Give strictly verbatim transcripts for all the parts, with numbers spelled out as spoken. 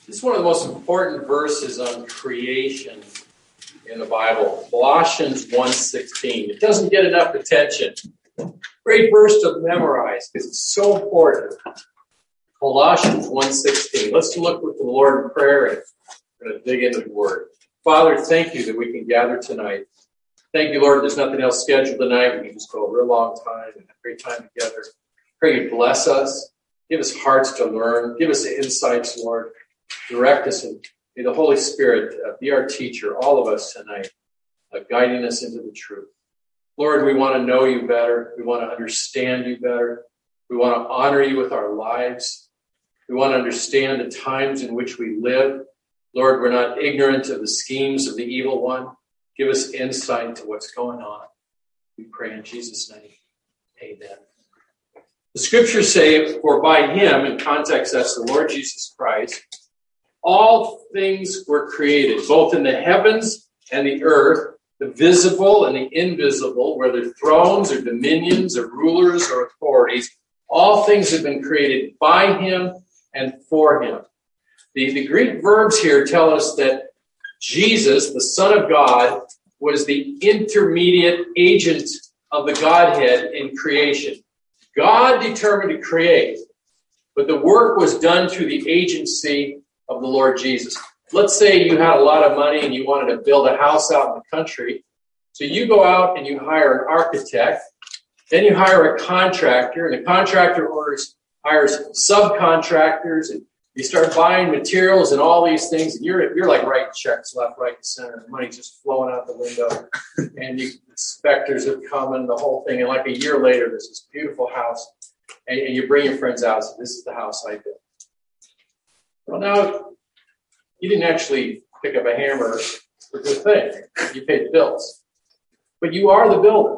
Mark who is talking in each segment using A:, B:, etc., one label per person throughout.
A: This is one of the most important verses on creation in the Bible, Colossians one sixteen. It doesn't get enough attention. Great verse to memorize because it's so important. Colossians one sixteen. Let's look with the Lord in prayer and we're going to dig into the Word. Father, thank you that we can gather tonight. Thank you, Lord, there's nothing else scheduled tonight. We can just go a real long time and have a great time together. Pray you bless us. Give us hearts to learn. Give us insights, Lord. Direct us, and may the Holy Spirit uh, be our teacher, all of us tonight, uh, guiding us into the truth. Lord, we want to know you better. We want to understand you better. We want to honor you with our lives. We want to understand the times in which we live. Lord, we're not ignorant of the schemes of the evil one. Give us insight to what's going on. We pray in Jesus' name. Amen. The scriptures say, for by him, in context, that's the Lord Jesus Christ, all things were created, both in the heavens and the earth, the visible and the invisible, whether thrones or dominions or rulers or authorities. All things have been created by him and for him. The, the Greek verbs here tell us that Jesus, the Son of God, was the intermediate agent of the Godhead in creation. God determined to create, but the work was done through the agency of the Lord Jesus. Let's say you had a lot of money and you wanted to build a house out in the country. So you go out and you hire an architect, then you hire a contractor, and the contractor orders, hires subcontractors, and you start buying materials and all these things, and you're you're like writing checks left, right, and center. The money's just flowing out the window, and you, inspectors have come and the whole thing. And like a year later, there's this beautiful house, and, and you bring your friends out and say, this is the house I built. Well, now, you didn't actually pick up a hammer for the thing. You paid the bills. But you are the builder.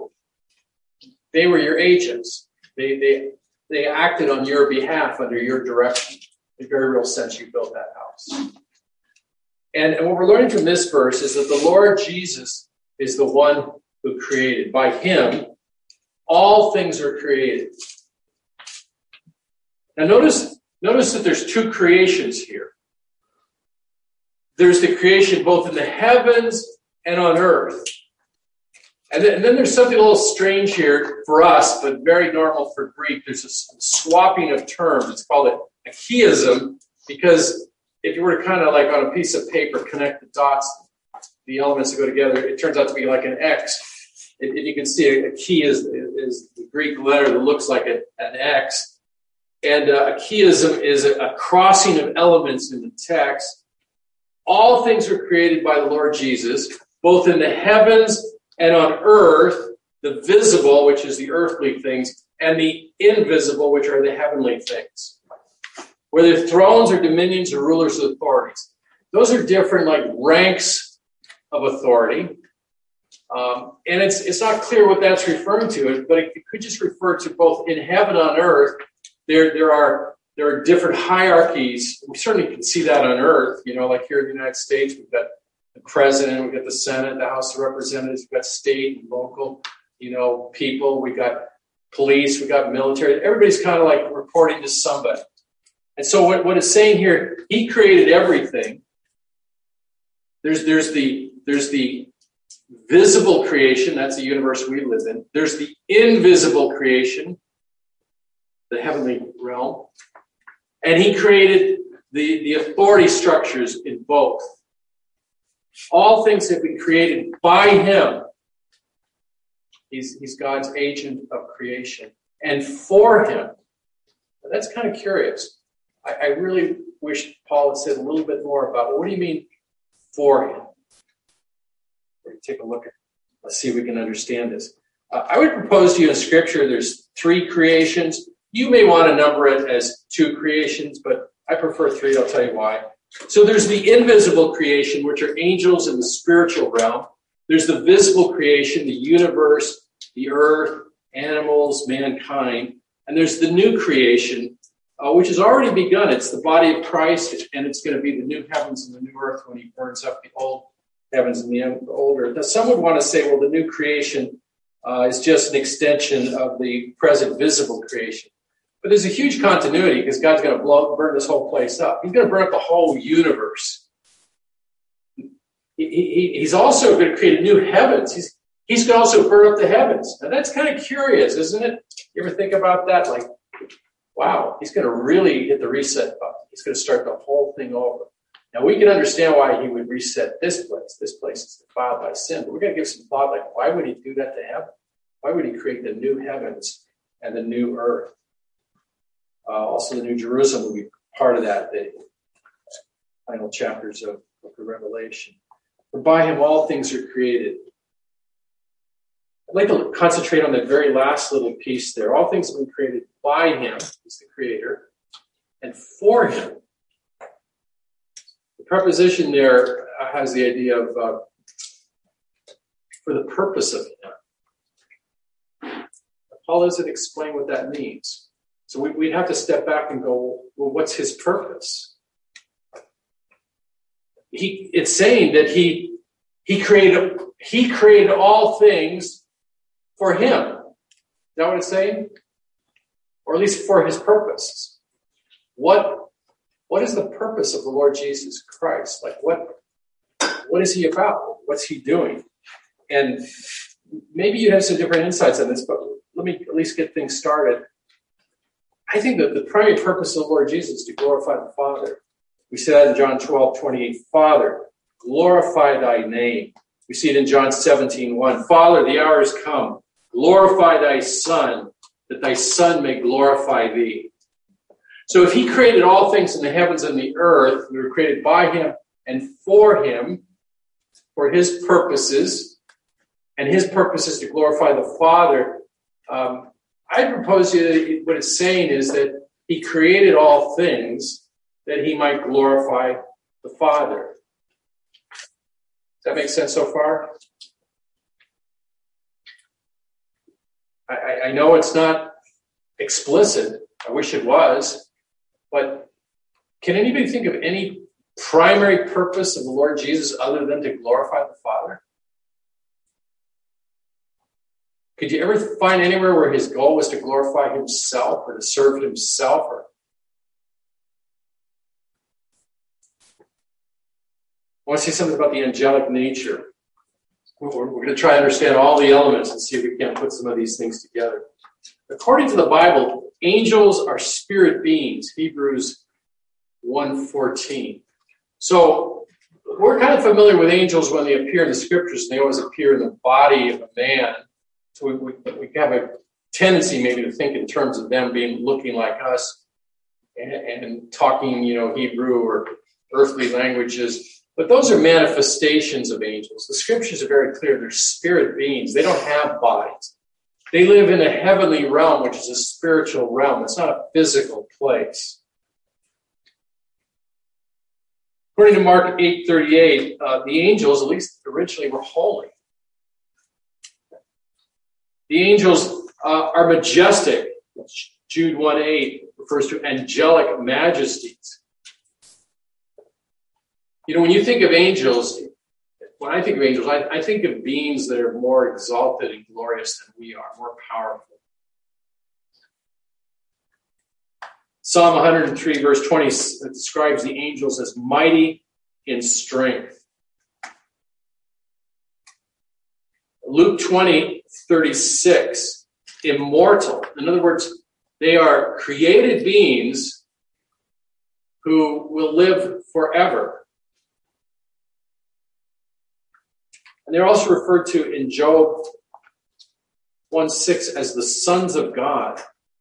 A: They were your agents. They they they acted on your behalf under your direction. In a very real sense, you built that house. And, and what we're learning from this verse is that the Lord Jesus is the one who created. By him, all things are created. Now notice, notice that there's two creations here. There's the creation both in the heavens and on earth. And then, and then there's something a little strange here for us, but very normal for Greek. There's a swapping of terms. It's called a a chiasm, because if you were to kind of like on a piece of paper connect the dots, the elements that go together, it turns out to be like an X. If you can see, a, a chi is, is the Greek letter that looks like a, an X. And uh, a chiasm is a, a crossing of elements in the text. All things were created by the Lord Jesus, both in the heavens and on earth, the visible, which is the earthly things, and the invisible, which are the heavenly things. Whether thrones or dominions or rulers or authorities. Those are different like ranks of authority. Um, and it's it's not clear what that's referring to, but it, it could just refer to both in heaven and on earth. There, there are there are different hierarchies. We certainly can see that on earth. You know, like here in the United States, we've got the president, we've got the Senate, the House of Representatives, we've got state and local, you know, people, we've got police, we've got military. Everybody's kind of like reporting to somebody. And so what, what it's saying here, he created everything. There's, there's, the, there's the visible creation, that's the universe we live in. There's the invisible creation, the heavenly realm. And he created the, the authority structures in both. All things have been created by him. He's, he's God's agent of creation. And for him. Now, that's kind of curious. I really wish Paul had said a little bit more about, well, what do you mean for him? Take a look at it. Let's see if we can understand this. Uh, I would propose to you in Scripture there's three creations. You may want to number it as two creations, but I prefer three. I'll tell you why. So there's the invisible creation, which are angels in the spiritual realm. There's the visible creation, the universe, the earth, animals, mankind. And there's the new creation, Uh, which has already begun. It's the body of Christ, and it's going to be the new heavens and the new earth when he burns up the old heavens and the old earth. Now, some would want to say, well, the new creation uh, is just an extension of the present visible creation. But there's a huge continuity because God's going to blow, burn this whole place up. He's going to burn up the whole universe. He, he, he's also going to create a new heavens. He's, he's going to also burn up the heavens. Now that's kind of curious, isn't it? You ever think about that? Like, wow, he's going to really hit the reset button. He's going to start the whole thing over. Now we can understand why he would reset this place. This place is defiled by sin. But we're going to give some thought, like, why would he do that to heaven? Why would he create the new heavens and the new earth? Uh, also, the New Jerusalem will be part of that, the final chapters of, of the Revelation. For by him all things are created. I'd like to concentrate on that very last little piece there. All things have been created by him, he's the creator, and for him. The preposition there has the idea of uh, for the purpose of him. Paul doesn't explain what that means. So we, we'd have to step back and go, well, what's his purpose? He, it's saying that he, he created, he created all things for him. Is that what it's saying? Or at least for his purposes. What, what is the purpose of the Lord Jesus Christ? Like what, what is he about? What's he doing? And maybe you have some different insights on this, but let me at least get things started. I think that the primary purpose of the Lord Jesus is to glorify the Father. We see that in John twelve twenty-eight. Father, glorify thy name. We see it in John seventeen one. Father, the hour has come. Glorify thy Son, that thy Son may glorify thee. So if he created all things in the heavens and the earth, we were created by him and for him, for his purposes, and his purpose is to glorify the Father. Um, I propose to you what it's saying is that he created all things that he might glorify the Father. Does that make sense so far? I, I know it's not explicit. I wish it was. But can anybody think of any primary purpose of the Lord Jesus other than to glorify the Father? Could you ever find anywhere where his goal was to glorify himself or to serve himself? Or I want to say something about the angelic nature. We're, we're going to try to understand all the elements and see if we can put some of these things together. According to the Bible, angels are spirit beings, Hebrews one fourteen. So we're kind of familiar with angels when they appear in the scriptures. They always appear in the body of a man. So we, we, we have a tendency maybe to think in terms of them being looking like us and, and talking, you know, Hebrew or earthly languages. But those are manifestations of angels. The scriptures are very clear. They're spirit beings. They don't have bodies. They live in a heavenly realm, which is a spiritual realm. It's not a physical place. According to Mark eight thirty-eight, uh, the angels, at least originally, were holy. The angels uh, are majestic. Jude one eight refers to angelic majesties. You know, when you think of angels, when I think of angels, I, I think of beings that are more exalted and glorious than we are, more powerful. Psalm one oh three, verse twenty, describes the angels as mighty in strength. Luke twenty, thirty-six, immortal. In other words, they are created beings who will live forever. And they're also referred to in Job one six as the sons of God.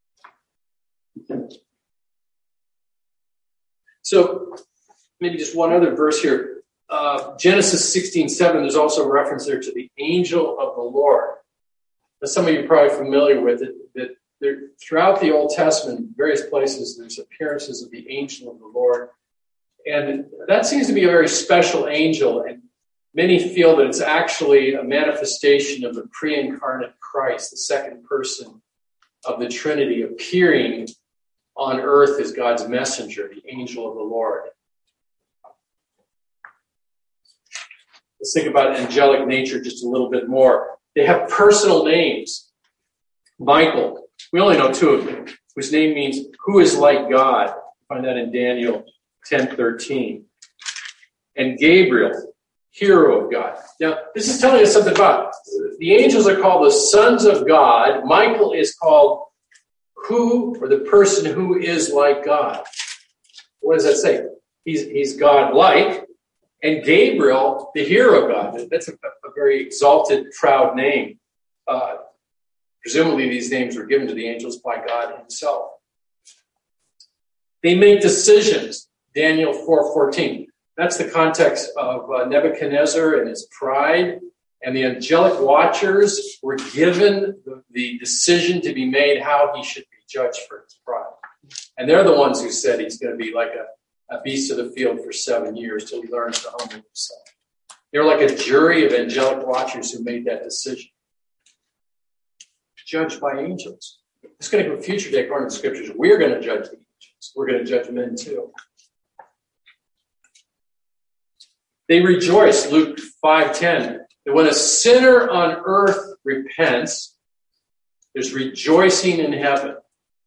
A: So maybe just one other verse here. Uh, Genesis sixteen seven, there's also a reference there to the angel of the Lord. Now, some of you are probably familiar with it, that there, throughout the Old Testament, various places, there's appearances of the angel of the Lord. And that seems to be a very special angel, and many feel that it's actually a manifestation of the pre-incarnate Christ, the second person of the Trinity, appearing on earth as God's messenger, the angel of the Lord. Let's think about angelic nature just a little bit more. They have personal names. Michael, We only know two of them, whose name means who is like God. Find that in Daniel ten thirteen. And Gabriel, hero of God. Now, this is telling us something about the angels are called the sons of God. Michael is called who, or the person who is like God. What does that say? He's, he's God-like. And Gabriel, the hero of God. That's a, a very exalted, proud name. Uh, presumably these names were given to the angels by God himself. They make decisions. Daniel four fourteen. That's the context of uh, Nebuchadnezzar and his pride. And the angelic watchers were given the, the decision to be made how he should be judged for his pride. And they're the ones who said he's going to be like a, a beast of the field for seven years till he learns to humble himself. They're like a jury of angelic watchers who made that decision. Judged by angels. It's going to be a future day according to the scriptures. We're going to judge the angels. We're going to judge men too. They rejoice, Luke five ten, that when a sinner on earth repents, there's rejoicing in heaven.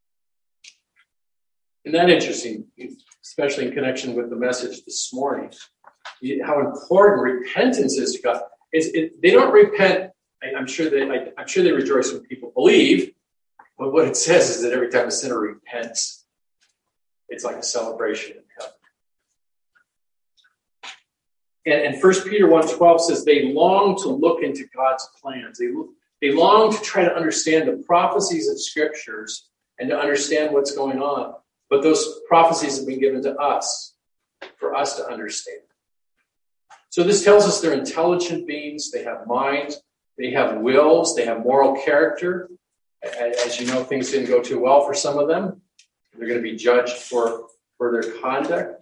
A: Isn't that interesting, especially in connection with the message this morning? How important repentance is to God. It's, it, they don't repent. I, I'm sure they. I, I'm sure they rejoice when people believe. But what it says is that every time a sinner repents, it's like a celebration in heaven. And, and First Peter one twelve says they long to look into God's plans. They, they long to try to understand the prophecies of scriptures and to understand what's going on. But those prophecies have been given to us for us to understand. So this tells us they're intelligent beings. They have minds. They have wills. They have moral character. As you know, things didn't go too well for some of them. They're going to be judged for, for their conduct.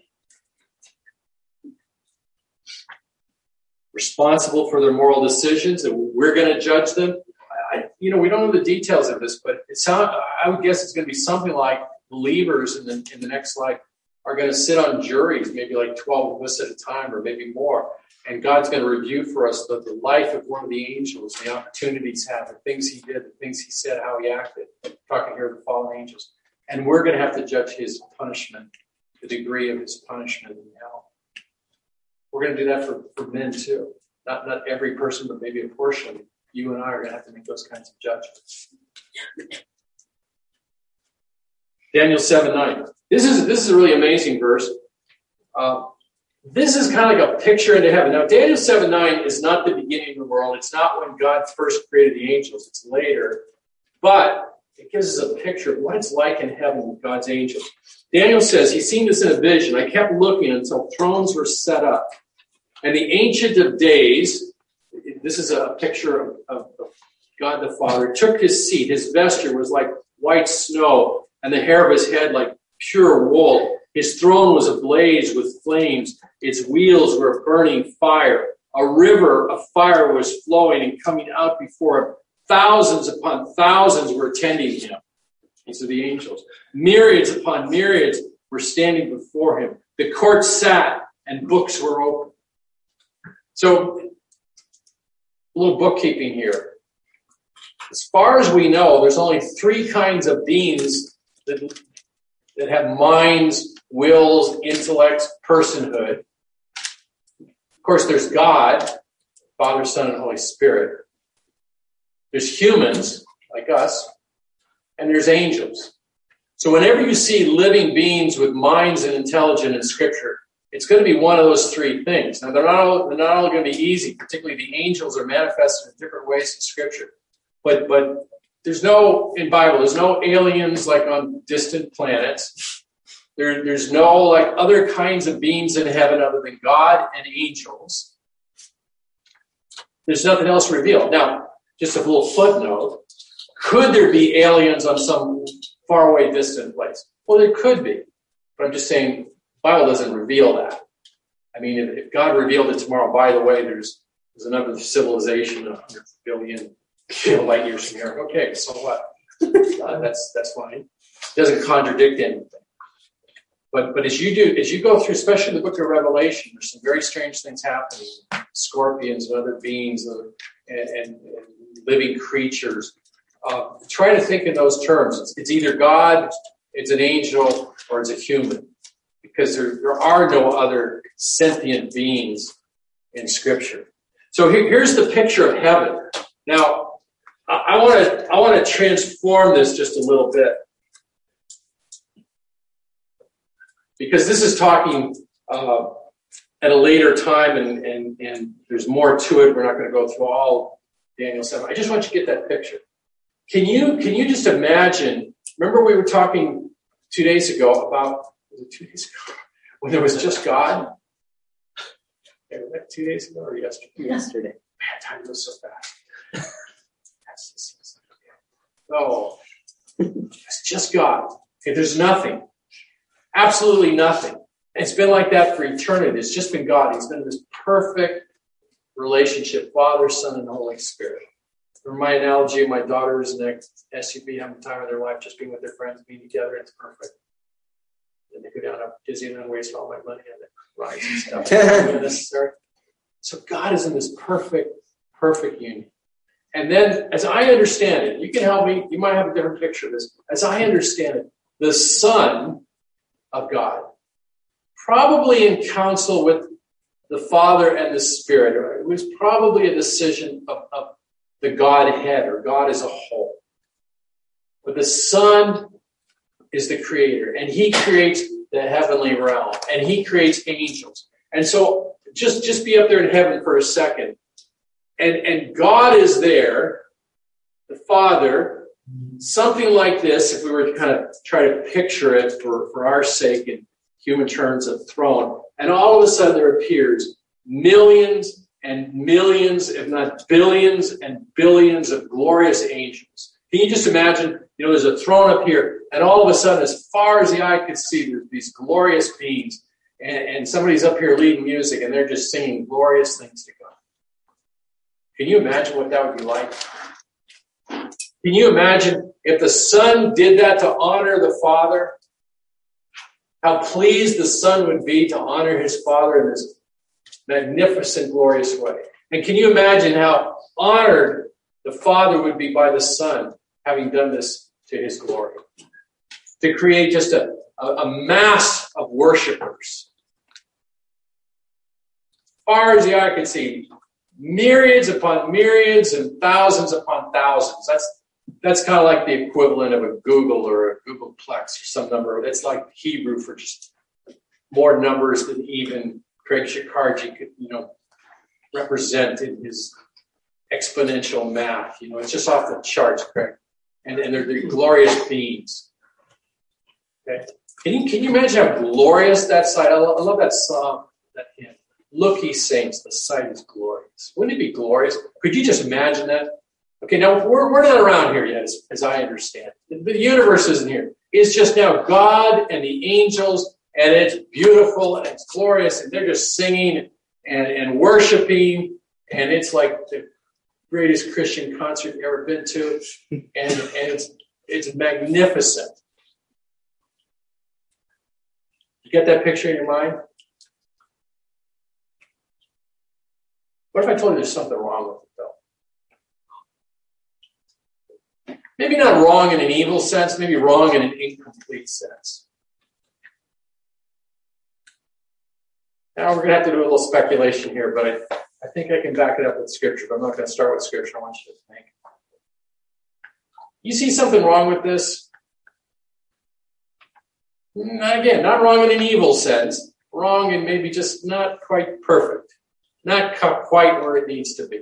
A: Responsible for their moral decisions, and we're going to judge them. I, you know, we don't know the details of this, but it sound, I would guess it's going to be something like believers in the, in the next life are going to sit on juries, maybe like twelve of us at a time or maybe more. And God's going to review for us the, the life of one of the angels, the opportunities he had, the things he did, the things he said, how he acted. I'm talking here of the fallen angels. And we're going to have to judge his punishment, the degree of his punishment in hell. We're going to do that for, for men too. Not, not every person, but maybe a portion. You and I are going to have to make those kinds of judgments. Daniel seven nine. This is, this is a really amazing verse. Uh, This is kind of like a picture into heaven. Now, Daniel seven nine is not the beginning of the world. It's not when God first created the angels. It's later. But it gives us a picture of what it's like in heaven with God's angels. Daniel says he's seen this in a vision. I kept looking until thrones were set up. And the Ancient of Days, this is a picture of, of, of God the Father, took his seat. His vesture was like white snow, and the hair of his head like pure wool. His throne was ablaze with flames. Its wheels were burning fire. A river of fire was flowing and coming out before him. Thousands upon thousands were attending him. These are the angels. Myriads upon myriads were standing before him. The court sat and books were open. So, a little bookkeeping here. As far as we know, there's only three kinds of beings that, that have minds, wills, intellects, personhood. Of course, there's God, Father, Son, and Holy Spirit. There's humans, like us, and there's angels. So whenever you see living beings with minds and intelligence in Scripture, it's going to be one of those three things. Now, they're not all, they're not all going to be easy. Particularly the angels are manifested in different ways in Scripture. But, but there's no, in Bible, there's no aliens like on distant planets. There, there's no like other kinds of beings in heaven other than God and angels. There's nothing else revealed. Now, just a little footnote. Could there be aliens on some faraway distant place? Well, there could be. But I'm just saying, the Bible doesn't reveal that. I mean, if, if God revealed it tomorrow, by the way, there's there's another civilization a hundred billion light years from here. Okay, so what? Uh, that's that's fine. It doesn't contradict anything. But but as you do, as you go through, especially the book of Revelation, there's some very strange things happening. Scorpions and other beings and, and, and living creatures. uh, try to think in those terms. It's, it's either God, it's an angel, or it's a human. Because there, there are no other sentient beings in Scripture. So here, here's the picture of heaven. Now, I want to I want to transform this just a little bit. Because this is talking uh, at a later time, and, and, and there's more to it. We're not going to go through all Daniel seven. I just want you to get that picture. Can you can you just imagine, remember we were talking two days ago about, was it two days ago? When there was just God? Was that two days ago or yesterday?
B: Yesterday.
A: Man, time goes so fast. That's just, oh, it's just God. Okay, there's nothing. Absolutely nothing. It's been like that for eternity. It's just been God. He's been this perfect relationship, Father, Son, and Holy Spirit. For my analogy, my daughters and the S U V having the time of their life, just being with their friends, being together, it's perfect. And they go down to Disneyland and waste all my money on the rides and stuff. It's unnecessary. So God is in this perfect, perfect union. And then, as I understand it, you can help me, you might have a different picture of this. As I understand it, the Son of God, probably in counsel with the Father and the Spirit, it was probably a decision of, of the Godhead, or God as a whole. But the Son is the creator, and he creates the heavenly realm, and he creates angels. And so just, just be up there in heaven for a second. And, and God is there, the Father, something like this, if we were to kind of try to picture it for, for our sake in human terms, of throne. And all of a sudden there appears millions and millions, if not billions and billions of glorious angels. Can you just imagine, you know, there's a throne up here, and all of a sudden, as far as the eye could see, there's these glorious beings, and, and somebody's up here leading music, and they're just singing glorious things to God. Can you imagine what that would be like? Can you imagine if the Son did that to honor the Father? How pleased the Son would be to honor his Father in this magnificent, glorious way. And can you imagine how honored the Father would be by the Son, having done this to his glory? To create just a, a, a mass of worshipers. As far as the eye could see, myriads upon myriads and thousands upon thousands. That's that's kind of like the equivalent of a Google or a Googleplex or some number. It's like Hebrew for just more numbers than even Craig Shikarji could, you know, represent in his exponential math. You know, it's just off the charts, Craig. And, and they're, they're glorious beings. Okay. Can you can you imagine how glorious that sight? I love, I love that song, that hymn. Look, ye saints, the sight is glorious. Wouldn't it be glorious? Could you just imagine that? Okay, now we're we're not around here yet, as, as I understand. The, the universe isn't here. It's just now God and the angels, and it's beautiful and it's glorious, and they're just singing and, and worshiping, and it's like the greatest Christian concert you've ever been to, and, and it's it's magnificent. You get that picture in your mind? What if I told you there's something wrong with it, though? Maybe not wrong in an evil sense, maybe wrong in an incomplete sense. Now we're going to have to do a little speculation here, but I, I think I can back it up with Scripture, but I'm not going to start with Scripture. I want you to think. You see something wrong with this? Again, not wrong in an evil sense. Wrong in maybe just not quite perfect. Not quite where it needs to be.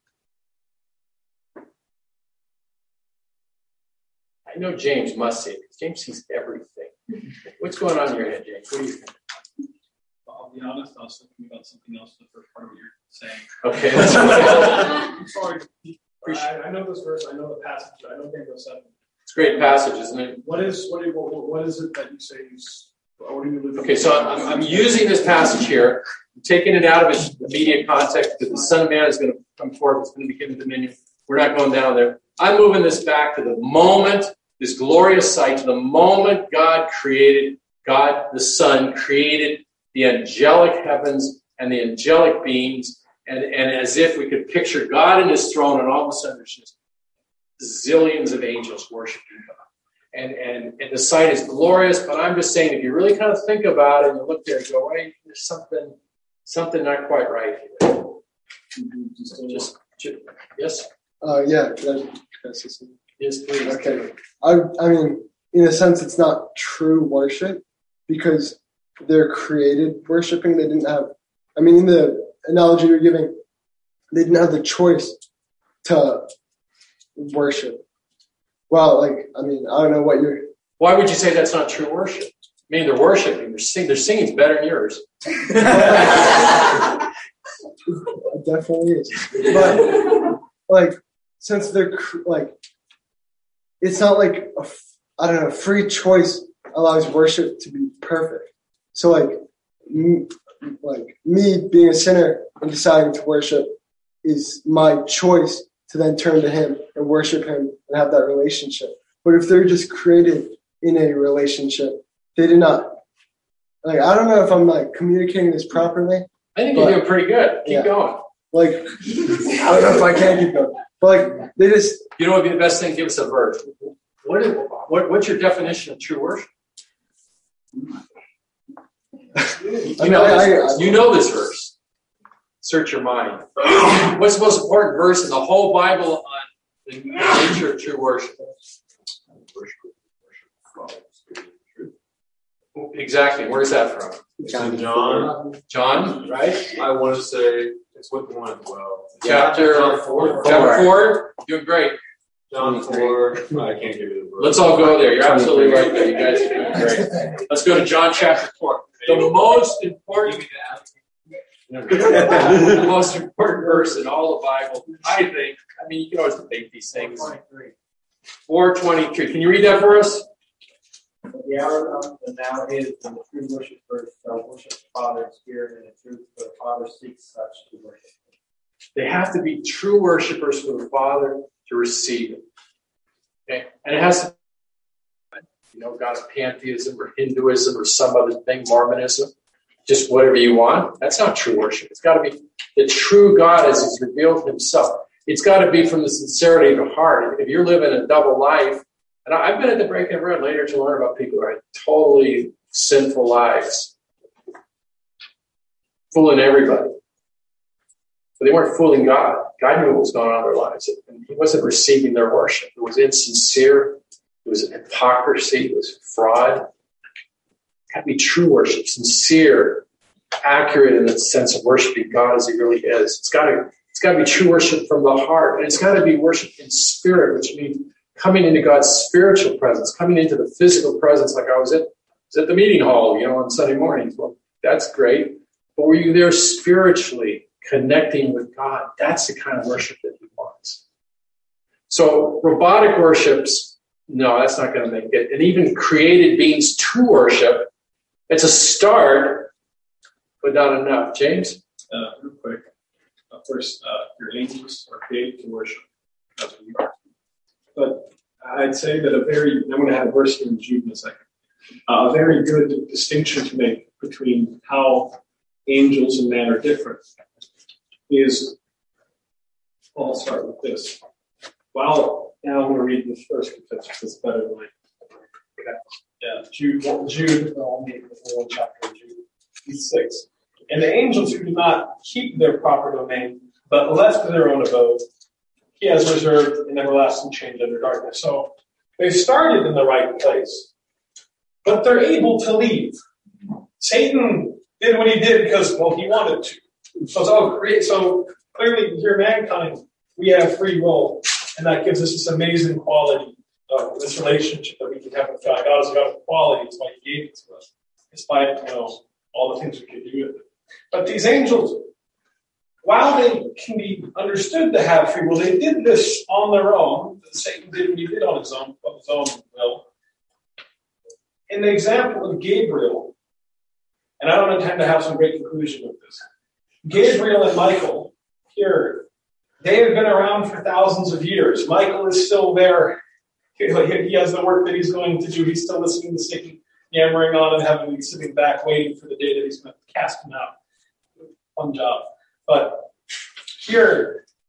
A: I know James must see it, because James sees everything. What's going on in your head, James? What do you think?
C: Well, I'll be honest, I was thinking about something else in the first part of what you're saying.
A: Okay, that's okay.
C: I'm sorry. I, I know this verse, I know the passage, I know Daniel seven.
A: It's a great passage, isn't it?
C: What is what, what, what is it that you say is, what do you live?
A: Okay, so I'm, I'm using this passage here, I'm taking it out of its immediate context, because the Son of Man is going to come forth, it's going to be given dominion. We're not going down there. I'm moving this back to the moment, this glorious sight, to the moment God created, God the Son created the angelic heavens and the angelic beings, and, and as if we could picture God in his throne, and all of a sudden there's just zillions of angels worshiping God. And, and, and the sight is glorious, but I'm just saying, if you really kind of think about it and you look there and go, wait, there's something, something not quite right here. Just, just, just yes?
B: Uh, yeah, can I, can I say something?
A: Yes, please.
B: Okay. I, I mean, in a sense, it's not true worship because they're created worshiping. They didn't have, I mean, in the analogy you're giving, they didn't have the choice to worship. Well, like, I mean, I don't know what you're...
A: Why would you say that's not true worship? I mean, they're worshiping. They're singing. Their singing's better than yours.
B: It definitely is. But, like, since they're, like, it's not like, a, I don't know, free choice allows worship to be perfect. So, like, me, like, me being a sinner and deciding to worship is my choice to then turn to him and worship him and have that relationship. But if they're just created in a relationship, they did not. Like, I don't know if I'm like communicating this properly.
A: I think you're doing pretty good. Keep
B: yeah.
A: going.
B: Like, I don't know if I can keep going. But like, they just.
A: You know what would be the best thing? Give us a verse. What is, what, what's your definition of true worship? You,
B: I mean,
A: know,
B: I,
A: this
B: I,
A: verse.
B: I,
A: you know this verse. Search your mind. What's the most important verse in the whole Bible on the nature of true worship? Exactly. Where's that from?
D: John. John.
A: John, right?
D: I want to say it's with the one as well.
A: Chapter
D: John four.
A: Chapter four. Doing great.
D: John four. I can't give you the verse.
A: Let's all go there. You're absolutely right there. You guys are doing great. Let's go to John chapter four. The most important. The most important verse in all the Bible, I think. I mean, you can always debate these things. four twenty-three. Can you read that for us?
E: But the hour comes, and now is, when the true worshipers shall worship the Father in spirit and in truth, for the Father seeks such to worship him.
A: They have to be true worshipers for the Father to receive it. Okay? And it has to, you know, God of pantheism or Hinduism or some other thing, Mormonism. Just whatever you want. That's not true worship. It's got to be the true God as he's revealed himself. It's got to be from the sincerity of the heart. If you're living a double life, and I've been at the breaking of bread later to learn about people who had totally sinful lives, fooling everybody. But they weren't fooling God. God knew what was going on in their lives. And he wasn't receiving their worship. It was insincere. It was hypocrisy. It was fraud. Got to be true worship, sincere, accurate in the sense of worshiping God as he really is. It's got to, it's got to be true worship from the heart, and it's got to be worship in spirit, which means coming into God's spiritual presence, coming into the physical presence. Like I was at, was at the meeting hall, you know, on Sunday mornings. Well, that's great, but were you there spiritually connecting with God? That's the kind of worship that he wants. So robotic worships, no, that's not going to make it. And even created beings to worship. It's a start, but not enough. James?
C: Uh, real quick. Uh, first, uh, your angels are created to worship. That's what you are. But I'd say that a very, I'm going to have a verse here in Jude in a second. Uh, a very good distinction to make between how angels and man are different is, well, I'll start with this. Well, now I'm going to read this first because it's better than I. Okay. Yeah, Jude, Jude, I'll make the whole chapter of Jude, six. And the angels who do not keep their proper domain, but left their own abode, he has reserved an everlasting change under darkness. So they started in the right place, but they're able to leave. Satan did what he did because, well, he wanted to. So it's all great. So clearly, here, mankind, we have free will, and that gives us this amazing quality of this relationship that we can have with God. God is a God of quality. It's why he gave it to us, despite, you know, all the things we could do with it. But these angels, while they can be understood to have free will, they did this on their own. Satan did what he did on his own, of his own will. In the example of Gabriel, and I don't intend to have some great conclusion with this, Gabriel and Michael, here, they have been around for thousands of years. Michael is still there. He has the work that he's going to do. He's still listening to Satan yammering on and having sitting back waiting for the day that he's going to cast him out. Fun job. But here,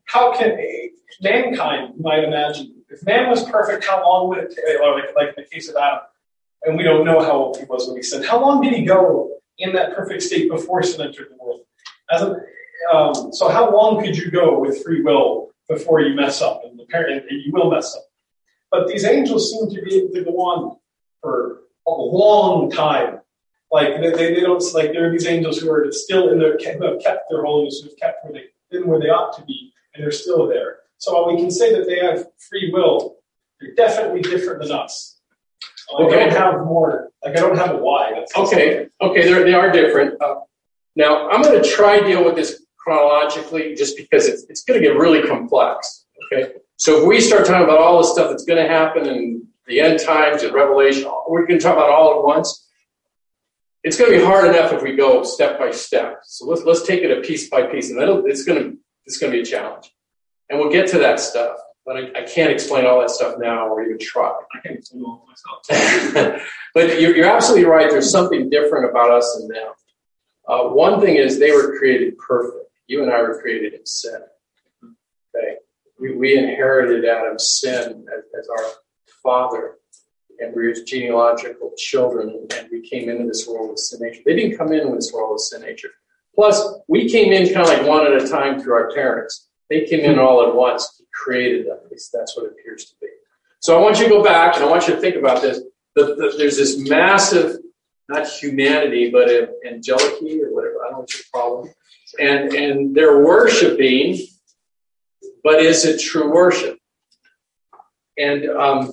C: how can a, mankind, you might imagine, if man was perfect, how long would it take, or like, like in the case of Adam, and we don't know how old he was when he sinned, how long did he go in that perfect state before sin entered the world? As a, um, so how long could you go with free will before you mess up? And, the parent, and you will mess up. But these angels seem to be able to go on for a long time. Like they, they, they don't like there are these angels who are still in their who have kept their holiness, who have kept where they been where they ought to be, and they're still there. So while we can say that they have free will, they're definitely different than us. Like, okay. I don't have more. Like I don't have a why. That's
A: okay. Okay, they they are different. Uh, now I'm going to try deal with this chronologically, just because it's it's going to get really complex. Okay. So if we start talking about all the stuff that's going to happen in the end times and Revelation, we're going to talk about all at once. It's going to be hard enough if we go step by step. So let's let's take it a piece by piece, and then it's going to it's going to be a challenge. And we'll get to that stuff, but I, I can't explain all that stuff now or even try.
C: I can explain all myself.
A: But you're, you're absolutely right. There's something different about us and them. Uh, one thing is they were created perfect. You and I were created in sin. Okay. We, we inherited Adam's sin as, as our father, and we were his genealogical children, and we came into this world with sin nature. They didn't come in with this world with sin nature. Plus, we came in kind of like one at a time through our parents. They came in all at once. He created them. At least that's what it appears to be. So I want you to go back, and I want you to think about this. The, the, there's this massive, not humanity, but angelicity or whatever. I don't know what you call them. And, and they're worshiping. But is it true worship? And um,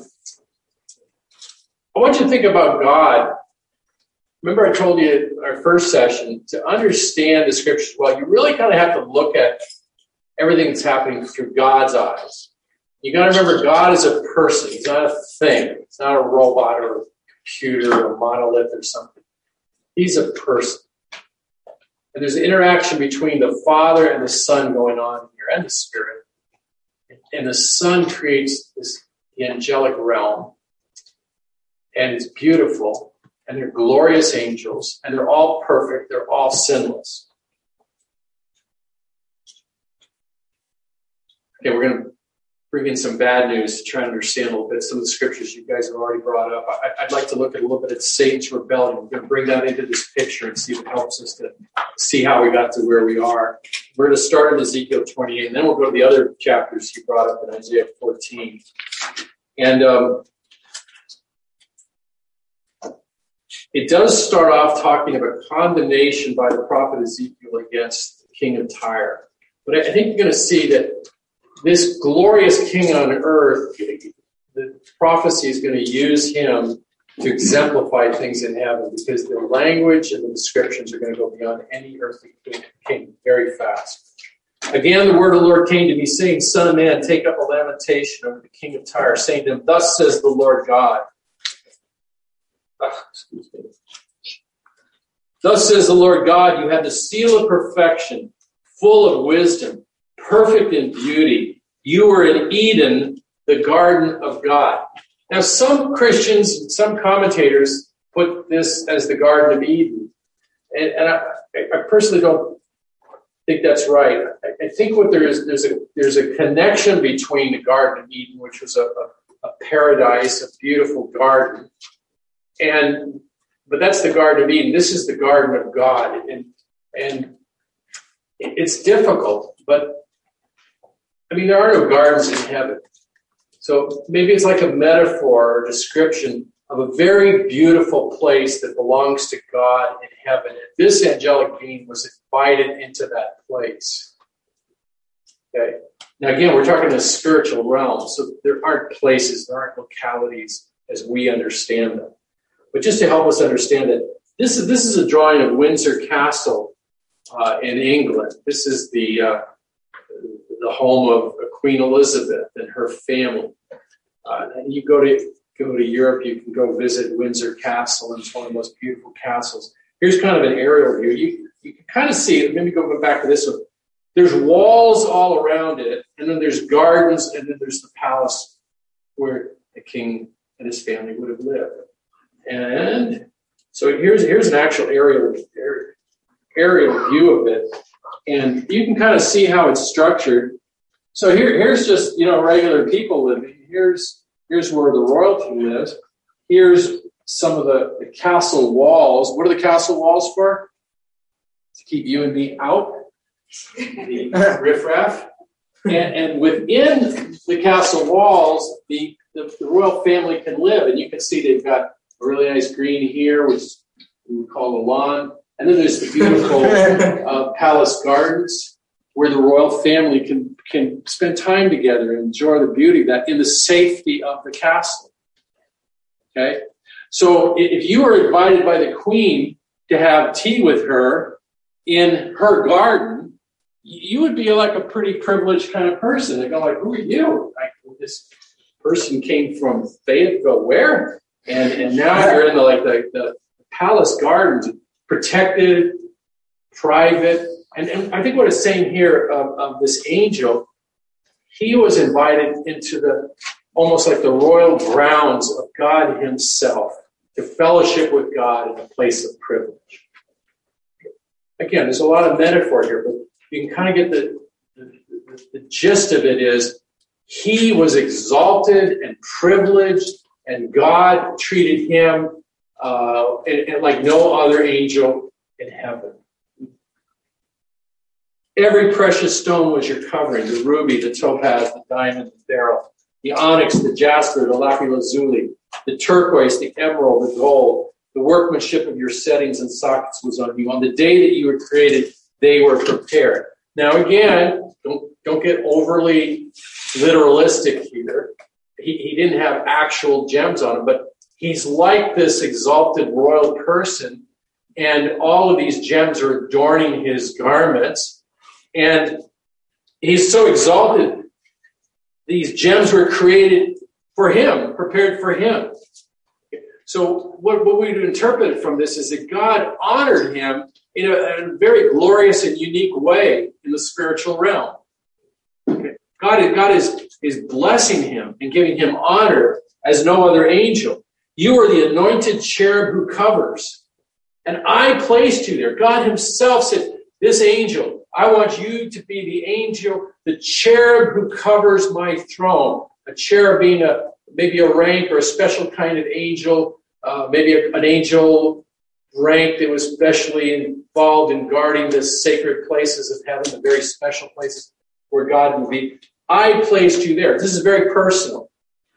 A: I want you to think about God. Remember I told you in our first session, to understand the scriptures well, you really kind of have to look at everything that's happening through God's eyes. You got to remember God is a person. He's not a thing. He's not a robot or a computer or a monolith or something. He's a person. And there's an interaction between the Father and the Son going on here, and the Spirit. And the Son creates this the angelic realm. And it's beautiful. And they're glorious angels. And they're all perfect. They're all sinless. Okay, we're going to bring in some bad news to try and understand a little bit some of the scriptures you guys have already brought up. I, I'd like to look at a little bit at Satan's rebellion. We're going to bring that into this picture and see if it helps us to see how we got to where we are. We're going to start in Ezekiel twenty-eight, and then we'll go to the other chapters you brought up in Isaiah fourteen. And um, it does start off talking about condemnation by the prophet Ezekiel against the king of Tyre. But I think you're going to see that this glorious king on earth, the prophecy is going to use him to exemplify things in heaven, because the language and the descriptions are going to go beyond any earthly king very fast. Again, the word of the Lord came to me, saying, Son of man, take up a lamentation over the king of Tyre, saying to him, Thus says the Lord God. Oh, excuse me. Thus says the Lord God, you have the seal of perfection, full of wisdom, perfect in beauty. You were in Eden, the garden of God. Now, some Christians, some commentators put this as the Garden of Eden. And, and I, I personally don't think that's right. I, I think what there is, there's a there's a connection between the Garden of Eden, which was a, a, a paradise, a beautiful garden, and but that's the Garden of Eden. This is the Garden of God. And and it's difficult, but I mean, there are no gardens in heaven. So maybe it's like a metaphor or description of a very beautiful place that belongs to God in heaven. And this angelic being was invited into that place. Okay. Now, again, we're talking in a spiritual realm, so there aren't places, there aren't localities as we understand them. But just to help us understand it, this is this is a drawing of Windsor Castle uh, in England. This is the uh, the home of Queen Elizabeth and her family. Uh, and you go to go to Europe, you can go visit Windsor Castle, and it's one of the most beautiful castles. Here's kind of an aerial view. You, you can kind of see it. Maybe go back to this one. There's walls all around it, and then there's gardens, and then there's the palace where the king and his family would have lived. And so here's here's an actual aerial aerial view of it, and you can kind of see how it's structured. So here, here's just, you know, regular people living. Here's here's where the royalty lives. Here's some of the, the castle walls. What are the castle walls for? To keep you and me out. The riffraff. And, and within the castle walls, the, the, the royal family can live. And you can see they've got a really nice green here, which we would call the lawn. And then there's the beautiful uh, palace gardens where the royal family can, can spend time together and enjoy the beauty of that in the safety of the castle. Okay? So if you were invited by the queen to have tea with her in her garden, you would be like a pretty privileged kind of person. They go like, who are you? Like, this person came from Fayetteville, where? And and now you're in the like the, the palace gardens, protected, private. And, and I think what it's saying here of, of this angel, he was invited into the almost like the royal grounds of God himself to fellowship with God in a place of privilege. Again, there's a lot of metaphor here, but you can kind of get the, the, the, the gist of it is he was exalted and privileged, and God treated him uh, and, and like no other angel in heaven. Every precious stone was your covering: the ruby, the topaz, the diamond, the beryl, the onyx, the jasper, the lapis lazuli, the turquoise, the emerald, the gold. The workmanship of your settings and sockets was on you. On the day that you were created, they were prepared. Now again, don't, don't get overly literalistic here. He, he didn't have actual gems on him, but he's like this exalted royal person, and all of these gems are adorning his garments. And he's so exalted. These gems were created for him, prepared for him. So what, what we would interpret from this is that God honored him in a, in a very glorious and unique way in the spiritual realm. Okay. God, God is, is blessing him and giving him honor as no other angel. You are the anointed cherub who covers. And I placed you there. God himself said, this angel, I want you to be the angel, the cherub who covers my throne. A cherub being a maybe a rank or a special kind of angel, uh, maybe a, an angel rank that was specially involved in guarding the sacred places of heaven, the very special places where God would be. I placed you there. This is very personal.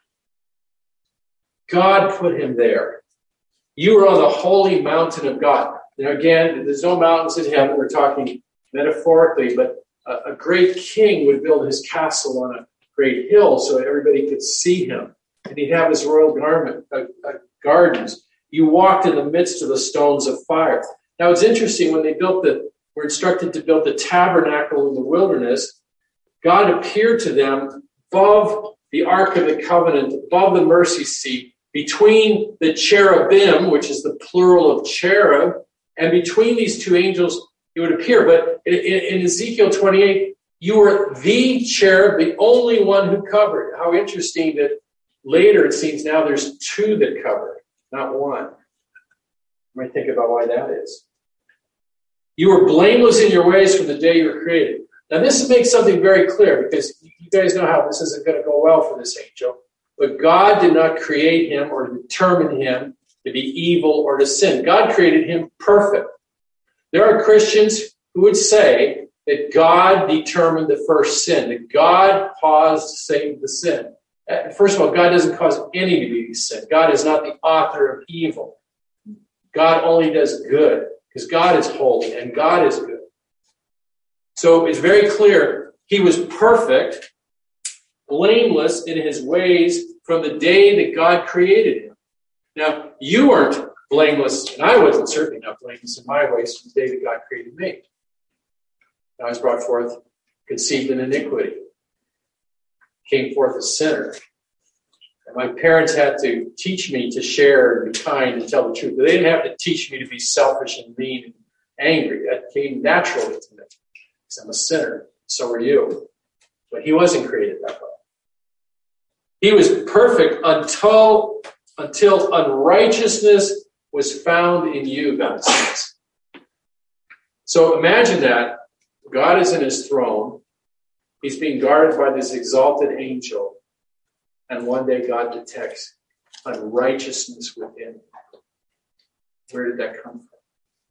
A: God put him there. You are on the holy mountain of God. Now again, there's no mountains in heaven. We're talking metaphorically, but a, a great king would build his castle on a great hill so everybody could see him. And he'd have his royal garment, uh, uh, gardens. You walked in the midst of the stones of fire. Now it's interesting, when they built the, were instructed to build the tabernacle in the wilderness, God appeared to them above the Ark of the Covenant, above the mercy seat, between the cherubim, which is the plural of cherub, and between these two angels, he would appear. But in, in, in Ezekiel twenty-eight, you were the cherub, the only one who covered. How interesting that later it seems now there's two that cover, not one. You might think about why that is. You were blameless in your ways from the day you were created. Now this makes something very clear, because you guys know how this isn't going to go well for this angel. But God did not create him or determine him to be evil or to sin. God created him perfect. There are Christians who would say that God determined the first sin, that God caused Satan to sin. First of all, God doesn't cause any to be sin. God is not the author of evil. God only does good, because God is holy and God is good. So it's very clear he was perfect, blameless in his ways from the day that God created him. Now, you weren't blameless, and I wasn't certainly not blameless in my ways from the day that God created me. I was brought forth, conceived in iniquity, came forth a sinner. And my parents had to teach me to share and be kind and tell the truth. But they didn't have to teach me to be selfish and mean and angry. That came naturally to me, because I'm a sinner. So are you. But he wasn't created that way. He was perfect until, until unrighteousness was found in you, God says. So imagine that. God is in his throne. He's being guarded by this exalted angel. And one day God detects unrighteousness within him. Where did that come from?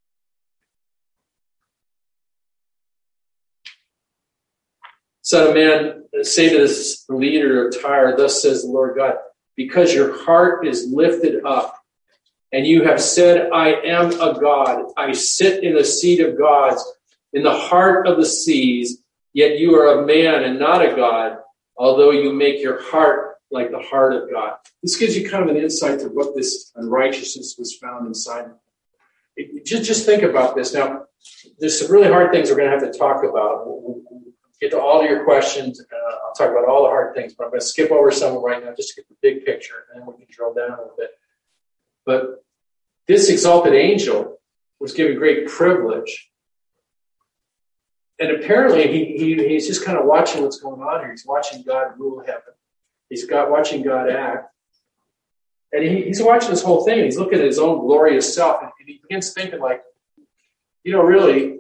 A: Son of man, say to this leader of Tyre, thus says the Lord God, because your heart is lifted up, and you have said, I am a God. I sit in the seat of gods, in the heart of the seas, yet you are a man and not a God, although you make your heart like the heart of God. This gives you kind of an insight to what this unrighteousness was found inside. It, just, just think about this. Now, there's some really hard things we're going to have to talk about. We'll, we'll get to all of your questions. Uh, I'll talk about all the hard things, but I'm going to skip over some of them right now just to get the big picture, and then we can drill down a little bit. But this exalted angel was given great privilege. And apparently he, he he's just kind of watching what's going on here. He's watching God rule heaven. He's got watching God act. And he, he's watching this whole thing, and he's looking at his own glorious self, and, and he begins thinking like, you know, really,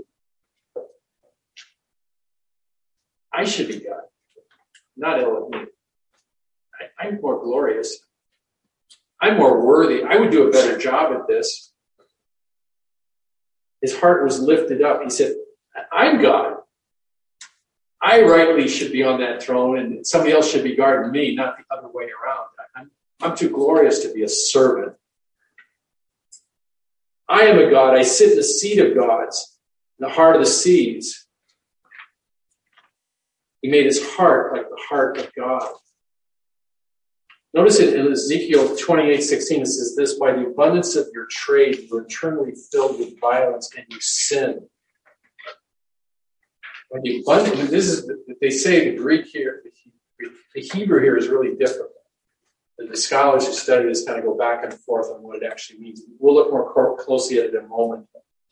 A: I should be God, not Elohim. I, I'm more glorious. I'm more worthy. I would do a better job at this. His heart was lifted up. He said, I'm God. I rightly should be on that throne, and somebody else should be guarding me, not the other way around. I'm, I'm too glorious to be a servant. I am a God. I sit in the seat of gods, in the heart of the seas. He made his heart like the heart of God. Notice it in Ezekiel twenty-eight sixteen, it says this, by the abundance of your trade, you are eternally filled with violence and you sin. When the abundance, this is, they say the Greek here, the Hebrew here is really different. The scholars who study this kind of go back and forth on what it actually means. We'll look more closely at it in a moment.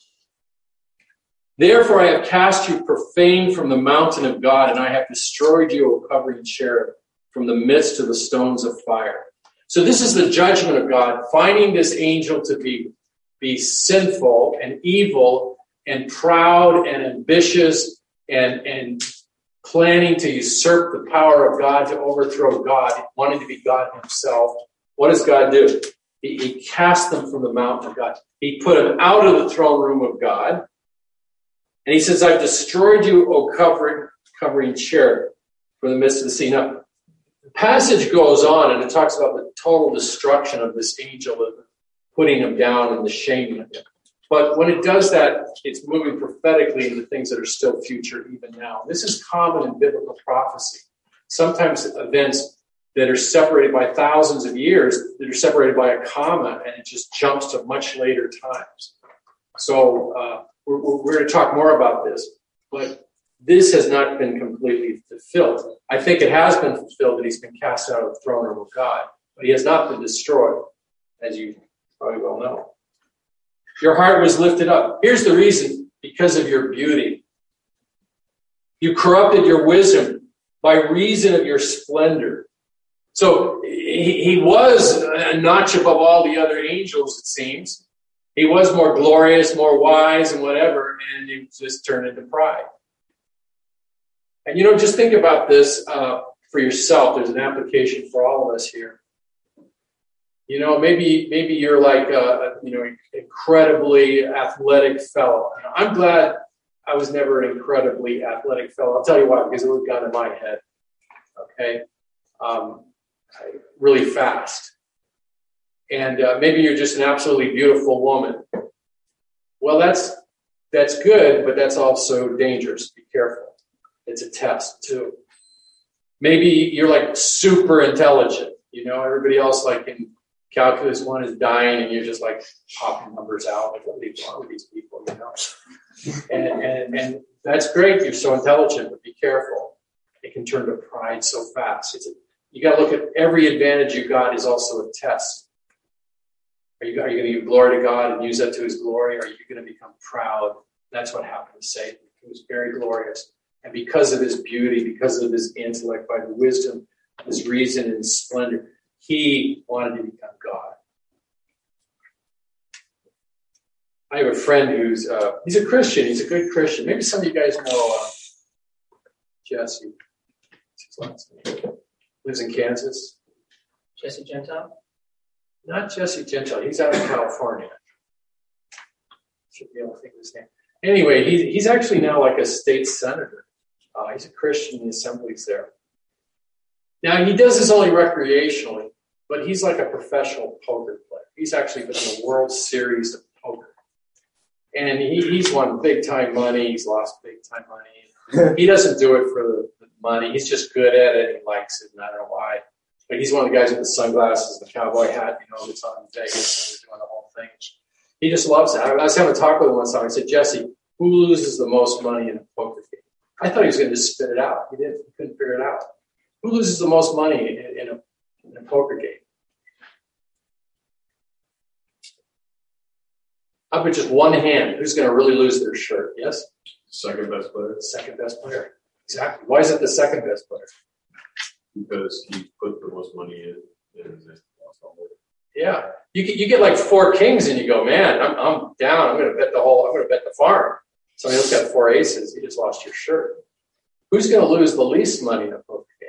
A: Therefore I have cast you profane from the mountain of God, and I have destroyed you, O covering cherub, from the midst of the stones of fire. So this is the judgment of God, finding this angel to be, be sinful and evil and proud and ambitious and, and planning to usurp the power of God, to overthrow God, wanting to be God himself. What does God do? He, he cast them from the mountain of God. He put them out of the throne room of God. And he says, I've destroyed you, O covering, covering cherub, from the midst of the sea. Now, the passage goes on and it talks about the total destruction of this angel, and putting him down and the shaming of him. But when it does that, it's moving prophetically into things that are still future even now. This is common in biblical prophecy. Sometimes events that are separated by thousands of years, that are separated by a comma, and it just jumps to much later times. So uh, we're, we're going to talk more about this, but this has not been completely fulfilled. I think it has been fulfilled that he's been cast out of the throne room of God, but he has not been destroyed, as you probably well know. Your heart was lifted up. Here's the reason, because of your beauty. You corrupted your wisdom by reason of your splendor. So he, he was a notch above all the other angels, it seems. He was more glorious, more wise, and whatever, and it just turned into pride. And, you know, just think about this uh, for yourself. There's an application for all of us here. You know, maybe maybe you're like a, you know, incredibly athletic fellow. I'm glad I was never an incredibly athletic fellow. I'll tell you why, because it would have gone in my head. Okay, um, really fast. And uh, maybe you're just an absolutely beautiful woman. Well, that's that's good, but that's also dangerous. Be careful. It's a test too. Maybe you're like super intelligent. You know, everybody else like in calculus one is dying, and you're just like popping numbers out. Like, what are these, what are these people, you know? And, and and that's great. You're so intelligent, but be careful. It can turn to pride so fast. It's a, you got to look at every advantage you got is also a test. Are you, are you going to give glory to God and use that to his glory? Or are you going to become proud? That's what happened to Satan. He was very glorious. And because of his beauty, because of his intellect, by the wisdom, his reason, and his splendor, he wanted to become God. I have a friend who's, uh, he's a Christian. He's a good Christian. Maybe some of you guys know uh, Jesse. What's his last name? Lives in Kansas.
E: Jesse Gentile?
A: Not Jesse Gentile. He's out of California. Should be able to think of his name. Anyway, he, he's actually now like a state senator. Uh, he's a Christian in the assemblies there. Now, he does this only recreationally, but he's like a professional poker player. He's actually been in the World Series of Poker. And he, he's won big-time money. He's lost big-time money. He doesn't do it for the, the money. He's just good at it. He likes it, and I don't know why. But he's one of the guys with the sunglasses, the cowboy hat, you know, that's on in Vegas, and they're doing the whole thing. He just loves it. I was having a talk with him one time. I said, Jesse, who loses the most money in a poker game? I thought he was going to just spit it out. He didn't. He couldn't figure it out. Who loses the most money in, in, a, in a poker game? Up with just one hand, who's going to really lose their shirt? Yes?
D: Second best player.
A: Second best player. Exactly. Why is it the second best player?
D: Because he put the most money in and they lost all of it.
A: Yeah. You get, you get like four kings and you go, man, I'm, I'm down. I'm going to bet the whole, I'm going to bet the farm. Somebody else got four aces. You just lost your shirt. Who's going to lose the least money in a poker game?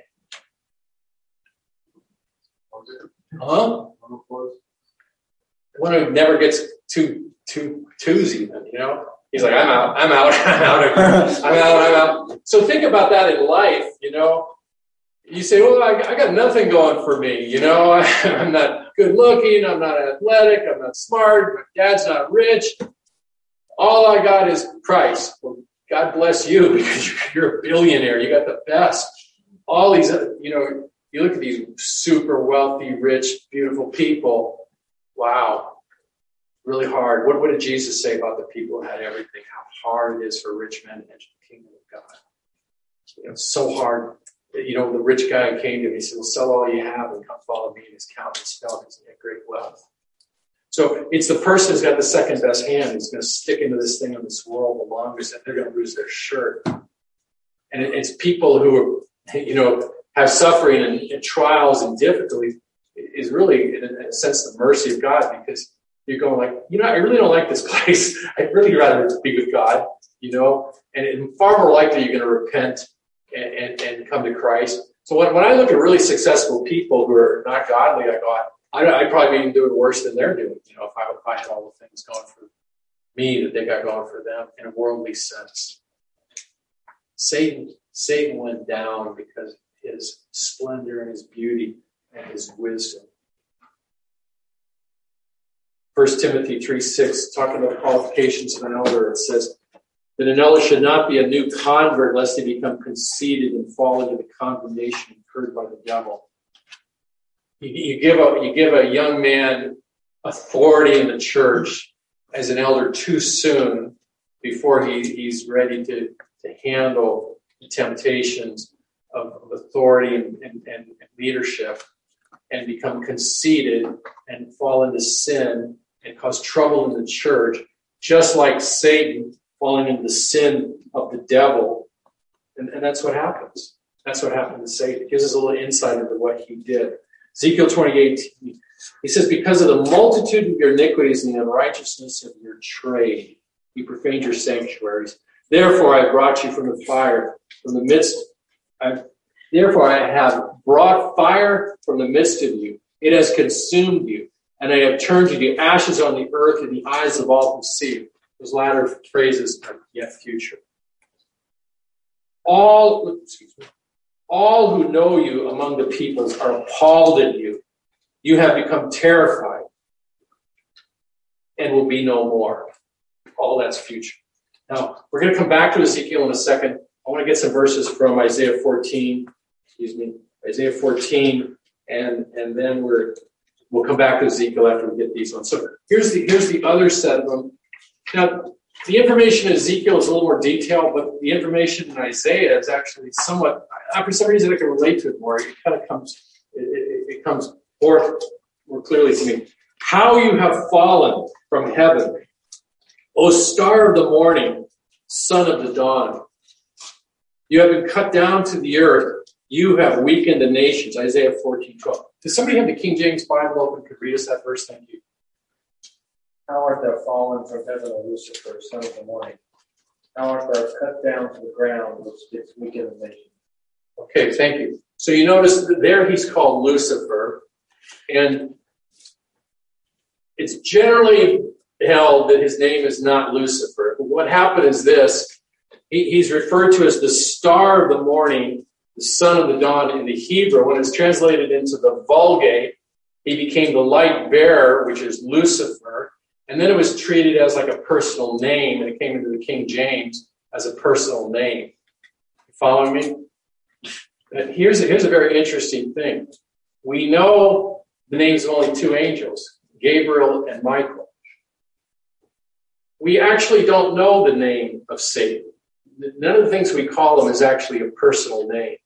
A: Huh? The one who never gets two, two, twos even, you know? He's like, I'm out, I'm out, I'm out, I'm out, I'm out. So think about that in life, you know? You say, well, I, I got nothing going for me, you know? I, I'm not good looking, I'm not athletic, I'm not smart, my dad's not rich. All I got is Christ. Well, God bless you because you're a billionaire. You got the best. All these, you know, you look at these super wealthy, rich, beautiful people. Wow. Really hard. What, what did Jesus say about the people who had everything? How hard it is for rich men to enter the kingdom of God. You know, it's so hard. You know, the rich guy came to me and said, well, sell all you have and come follow me. And his countenance fell because he had great wealth. So it's the person who's got the second best hand who's going to stick into this thing in this world the longest, that they're going to lose their shirt. And it, it's people who, are, you know, have suffering and, and trials and difficulties is really, in a, in a sense, the mercy of God, because you're going like, you know, I really don't like this place. I'd really rather be with God, you know, and, and far more likely you're going to repent and, and, and come to Christ. So when, when I look at really successful people who are not godly, I go, I'd, I'd probably be doing worse than they're doing, you know, if I, if I had all the things going for me that they got going for them in a worldly sense. Satan, Satan went down because of his splendor and his beauty and his wisdom. First Timothy three six, talking about the qualifications of an elder, it says that an elder should not be a new convert lest he become conceited and fall into the condemnation incurred by the devil. You, you give a you give a young man authority in the church as an elder too soon before he, he's ready to, to handle the temptations of, of authority and, and, and leadership, and become conceited and fall into sin and cause trouble in the church, just like Satan falling into the sin of the devil. And, and that's what happens. That's what happened to Satan. It gives us a little insight into what he did. Ezekiel twenty-eight, he says, because of the multitude of your iniquities and the unrighteousness of your trade, you profaned your sanctuaries. Therefore I brought you from the fire, from the midst. I, therefore I have brought fire from the midst of you. It has consumed you, and I have turned you to ashes on the earth in the eyes of all who see you. Those latter phrases are yet future. All, excuse me, all who know you among the peoples are appalled at you. You have become terrified and will be no more. All that's future. Now, we're going to come back to Ezekiel in a second. I want to get some verses from Isaiah fourteen, excuse me, Isaiah fourteen, and, and then we're, we'll come back to Ezekiel after we get these ones. So here's the, here's the other set of them. Now, the information in Ezekiel is a little more detailed, but the information in Isaiah is actually somewhat, for some reason I can relate to it more. It kind of comes, it, it, it comes forth more clearly to me. How you have fallen from heaven, O star of the morning, son of the dawn. You have been cut down to the earth. You have weakened the nations. Isaiah fourteen twelve. Does somebody have the King James Bible open? Could read us that verse? Thank you.
E: How art thou fallen from heaven, O Lucifer, son of the morning? Thou art thou cut down to the ground, which didst weaken the nation.
A: Okay, thank you. So you notice that there he's called Lucifer, and it's generally held that his name is not Lucifer. But what happened is this. He, he's referred to as the star of the morning, the son of the dawn in the Hebrew. When it's translated into the Vulgate, he became the light bearer, which is Lucifer. And then it was treated as like a personal name, and it came into the King James as a personal name. You following me? And here's a, here's a very interesting thing. We know the names of only two angels, Gabriel and Michael. We actually don't know the name of Satan. None of the things we call him is actually a personal name.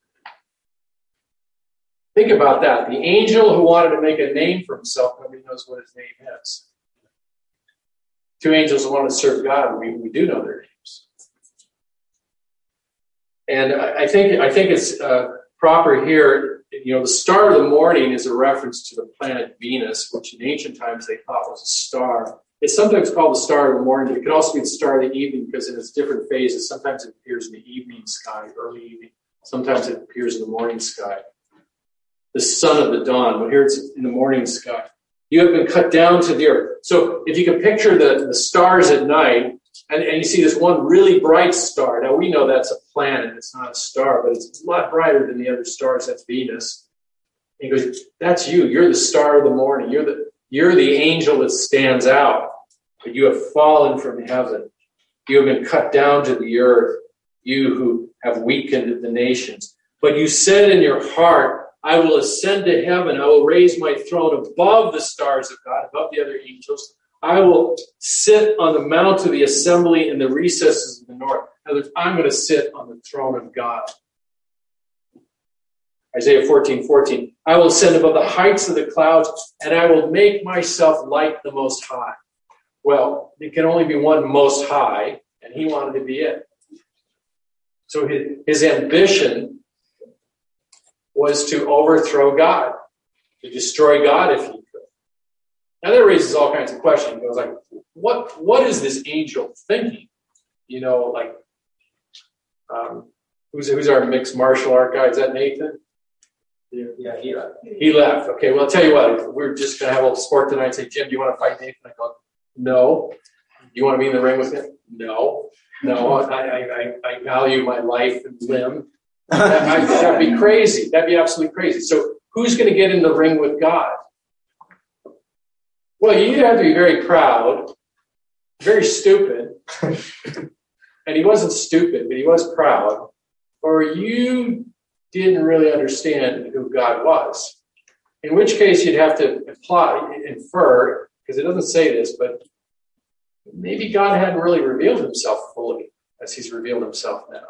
A: Think about that. The angel who wanted to make a name for himself, nobody knows what his name is. Two angels who want to serve God, we, we do know their names. And I, I think I think it's uh, proper here, you know, the star of the morning is a reference to the planet Venus, which in ancient times they thought was a star. It's sometimes called the star of the morning, but it could also be the star of the evening because in its different phases, sometimes it appears in the evening sky, early evening. Sometimes it appears in the morning sky. The son of the dawn, but here it's in the morning sky. You have been cut down to the earth. So if you can picture the, the stars at night, and, and you see this one really bright star. Now we know that's a planet, it's not a star, but it's a lot brighter than the other stars. That's Venus. And he goes, that's you. You're the star of the morning. You're the You're the angel that stands out, but you have fallen from heaven. You have been cut down to the earth, you who have weakened the nations. But you said in your heart, I will ascend to heaven. I will raise my throne above the stars of God, above the other angels. I will sit on the mount of the assembly in the recesses of the north. In other words, I'm going to sit on the throne of God. Isaiah fourteen fourteen. I will ascend above the heights of the clouds, and I will make myself like the Most High. Well, there can only be one Most High, and he wanted to be it. So his, his ambition was to overthrow God, to destroy God if he could. Now that raises all kinds of questions. It was like, what what is this angel thinking? You know, like, um, who's who's our mixed martial art guy? Is that Nathan?
E: Yeah, he left.
A: He left. Okay, well, I'll tell you what. We're just going to have a little sport tonight and say, Jim, do you want to fight Nathan? I go, no. Do you want to be in the ring with him? No. No, I, I, I value my life and limb. That, that'd be crazy. That'd be absolutely crazy. So who's going to get in the ring with God? Well, you either have to be very proud, very stupid, and he wasn't stupid, but he was proud, or you didn't really understand who God was. In which case you'd have to imply, infer, because it doesn't say this, but maybe God hadn't really revealed himself fully as he's revealed himself now.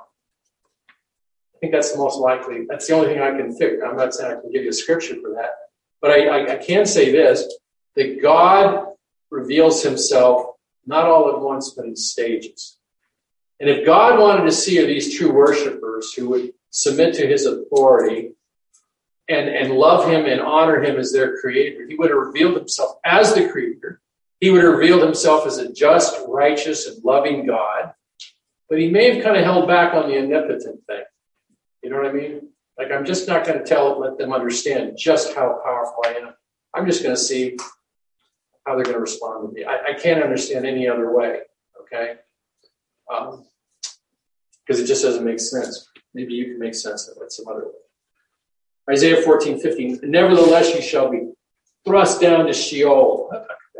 A: I think that's the most likely, that's the only thing I can figure. I'm not saying I can give you a scripture for that, but I, I, I can say this, that God reveals himself not all at once, but in stages. And if God wanted to see these true worshipers who would submit to his authority and, and love him and honor him as their creator, he would have revealed himself as the creator. He would have revealed himself as a just, righteous, and loving God. But he may have kind of held back on the omnipotent thing. You know what I mean? Like, I'm just not going to tell let them understand just how powerful I am. I'm just going to see how they're going to respond to me. I, I can't understand any other way, okay? Um, because it just doesn't make sense. Maybe you can make sense of it some other way. Isaiah fourteen fifteen. Nevertheless, you shall be thrust down to Sheol,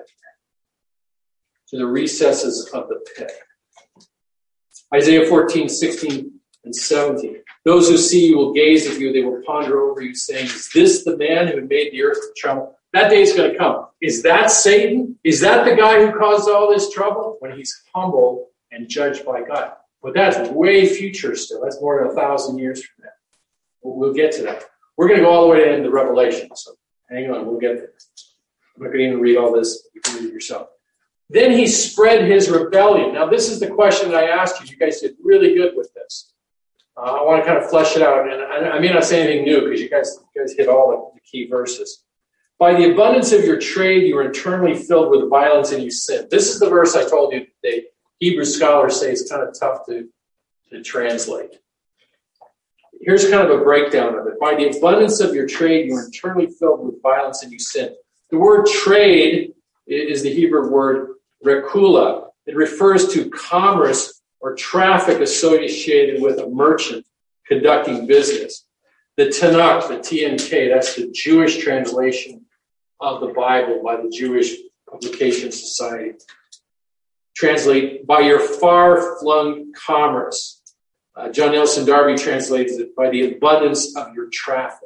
A: to the recesses of the pit. Isaiah fourteen sixteen and seventeen. Those who see you will gaze at you. They will ponder over you, saying, is this the man who made the earth to tremble? That day is going to come. Is that Satan? Is that the guy who caused all this trouble? When he's humbled and judged by God. But that's way future still. That's more than a thousand years from now. We'll, we'll get to that. We're going to go all the way to the end of Revelation. So hang on, we'll get there. I'm not going to even read all this. You can read it yourself. Then he spread his rebellion. Now, this is the question that I asked you. You guys did really good with this. Uh, I want to kind of flesh it out. And I, I may not say anything new because you guys, you guys hit all the, the key verses. By the abundance of your trade, you were internally filled with violence and you sinned. This is the verse I told you that they, Hebrew scholars say it's kind of tough to, to translate. Here's kind of a breakdown of it. By the abundance of your trade, you are internally filled with violence and you sin. The word trade is the Hebrew word rekula. It refers to commerce or traffic associated with a merchant conducting business. The Tanakh, the T N K, that's the Jewish translation of the Bible by the Jewish Publication Society. Translate, by your far-flung commerce. Uh, John Nelson Darby translates it, by the abundance of your traffic.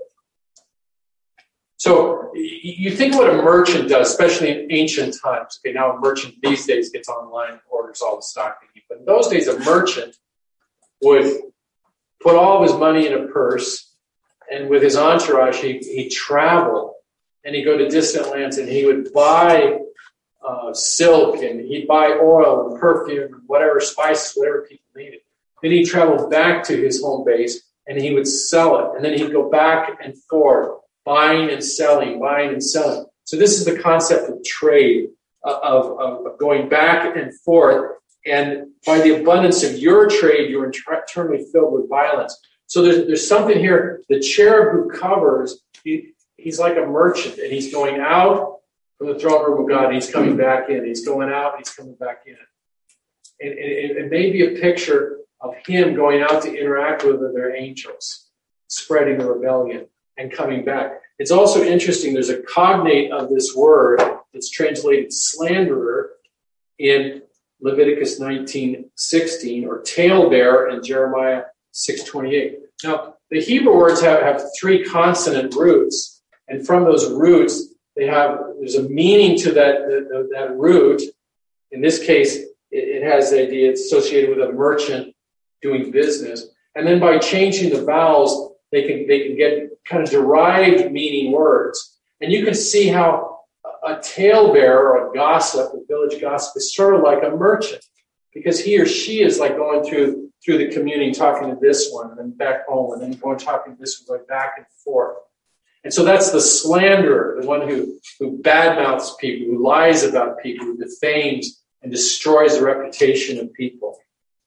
A: So you think what a merchant does, especially in ancient times. Okay, now a merchant these days gets online and orders all the stock they need. But in those days, a merchant would put all of his money in a purse, and with his entourage, he, he'd travel, and he'd go to distant lands, and he would buy uh, silk, and he'd buy oil and perfume, and whatever spices, whatever people needed. Then he'd travel back to his home base, and he would sell it. And then he'd go back and forth, buying and selling, buying and selling. So this is the concept of trade, uh, of, of, of going back and forth. And by the abundance of your trade, you're internally filled with violence. So there's, there's something here. The cherub who covers, he, he's like a merchant, and he's going out from the throne room of God, and he's coming back in. He's going out, and he's coming back in. And, and it may be a picture of him going out to interact with their angels, spreading the rebellion, and coming back. It's also interesting, there's a cognate of this word that's translated slanderer in Leviticus nineteen sixteen, or talebearer in Jeremiah six twenty-eight. Now, the Hebrew words have, have three consonant roots, and from those roots, they have there's a meaning to that, that, that root. In this case, it, it has the idea it's associated with a merchant doing business. And then by changing the vowels, they can they can get kind of derived meaning words. And you can see how a talebearer or a gossip, a village gossip, is sort of like a merchant, because he or she is like going through through the community, talking to this one, and then back home, and then going talking to this one, going back and forth. And so that's the slanderer, the one who, who badmouths people, who lies about people, who defames and destroys the reputation of people.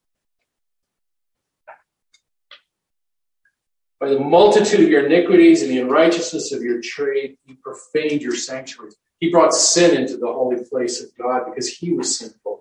A: By the multitude of your iniquities and the unrighteousness of your trade, you profaned your sanctuaries. He brought sin into the holy place of God because he was sinful.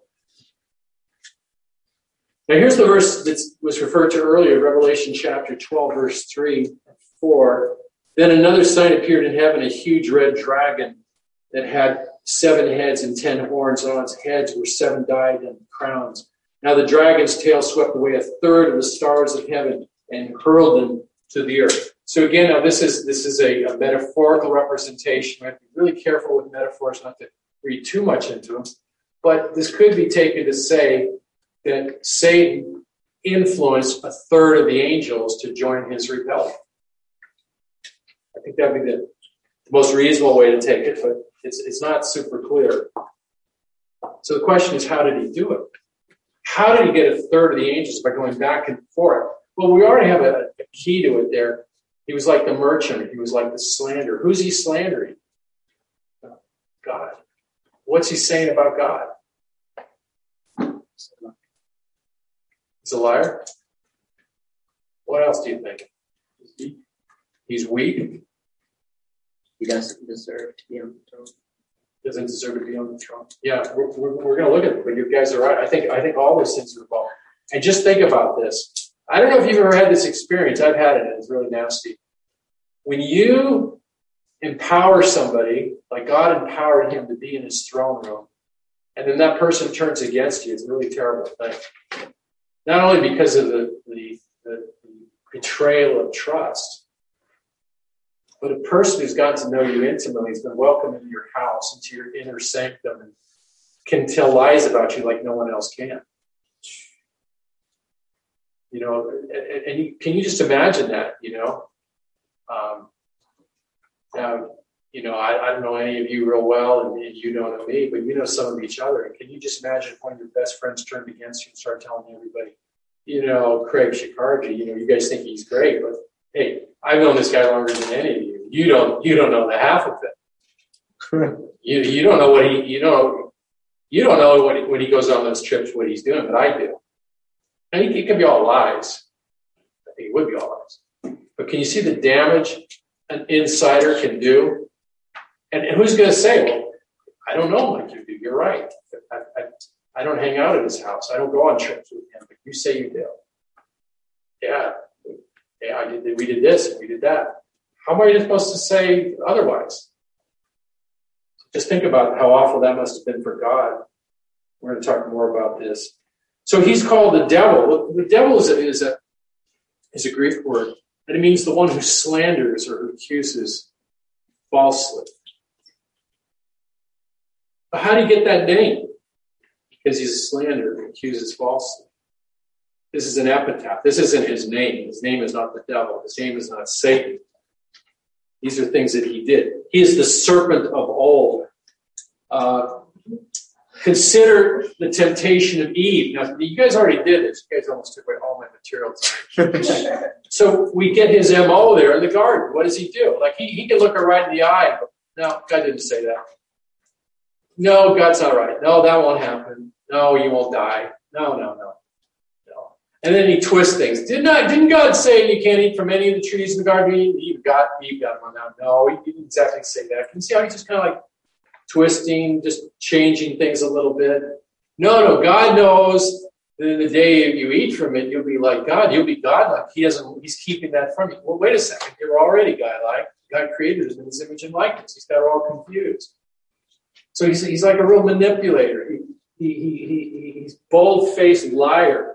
A: Now here's the verse that was referred to earlier, Revelation chapter twelve, verse three and four. Then another sign appeared in heaven, a huge red dragon that had seven heads and ten horns, and on its heads were seven diadem crowns. Now the dragon's tail swept away a third of the stars of heaven and hurled them to the earth. So again, now this is this is a, a metaphorical representation. We have to be really careful with metaphors, not to read too much into them. But this could be taken to say that Satan influenced a third of the angels to join his rebellion. I think that would be the most reasonable way to take it, but it's it's not super clear. So the question is, how did he do it? How did he get a third of the angels by going back and forth? Well, we already have a, a key to it there. He was like the merchant. He was like the slanderer. Who's he slandering? God. What's he saying about God? He's a liar? What else do you think? He's weak.
F: He doesn't deserve to be on the throne.
A: Doesn't deserve to be on the throne. Yeah, we're, we're, we're going to look at it, but you guys are right. I think I think all those things are involved. And just think about this. I don't know if you've ever had this experience. I've had it, and it's really nasty. When you empower somebody, like God empowered him to be in his throne room, and then that person turns against you, it's a really terrible thing. Not only because of the, the, the betrayal of trust, but a person who's gotten to know you intimately has been welcomed into your house, into your inner sanctum, and can tell lies about you like no one else can. You know, and, and you, can you just imagine that, you know? Um, now, you know, I, I don't know any of you real well, and, and you don't know me, but you know some of each other. And can you just imagine if one of your best friends turned against you and started telling everybody, you know, Craig Shikarji, you know, you guys think he's great, but hey, I've known this guy longer than any of you. You don't, you don't know the half of it. you, you don't know what he, you know, You don't know what he, when he goes on those trips what he's doing, but I do. And it, it could be all lies. I think it would be all lies. But can you see the damage an insider can do? And, and who's going to say, well, I don't know, Mike, you do. You're right. I, I, I don't hang out at his house. I don't go on trips with him. But you say you do. Yeah. Yeah, I did, we did this and we did that. How am I supposed to say otherwise? Just think about how awful that must have been for God. We're going to talk more about this. So he's called the devil. The devil is a, is a, is a Greek word, and it means the one who slanders or who accuses falsely. But how do you get that name? Because he's a slanderer who accuses falsely. This is an epitaph. This isn't his name. His name is not the devil. His name is not Satan. These are things that he did. He is the serpent of old. Uh, consider the temptation of Eve. Now, you guys already did this. You guys almost took away all my material time. So we get his M O there in the garden. What does he do? Like, he, he can look her right in the eye. But no, God didn't say that. No, God's not right. No, that won't happen. No, you won't die. No, no, no. No. And then he twists things. Did not, didn't God say you can't eat from any of the trees in the garden? Eve got, Eve got one out. No, he didn't exactly say that. Can you see how he's just kind of like twisting, just changing things a little bit? No, no, God knows that the day you eat from it, you'll be like God. You'll be God-like. He doesn't, he's keeping that from you. Well, wait a second. You're already God-like. God created us in his image and likeness. He's got it all confused. So he's, he's like a real manipulator. He, he, he, he, he's bold-faced liar.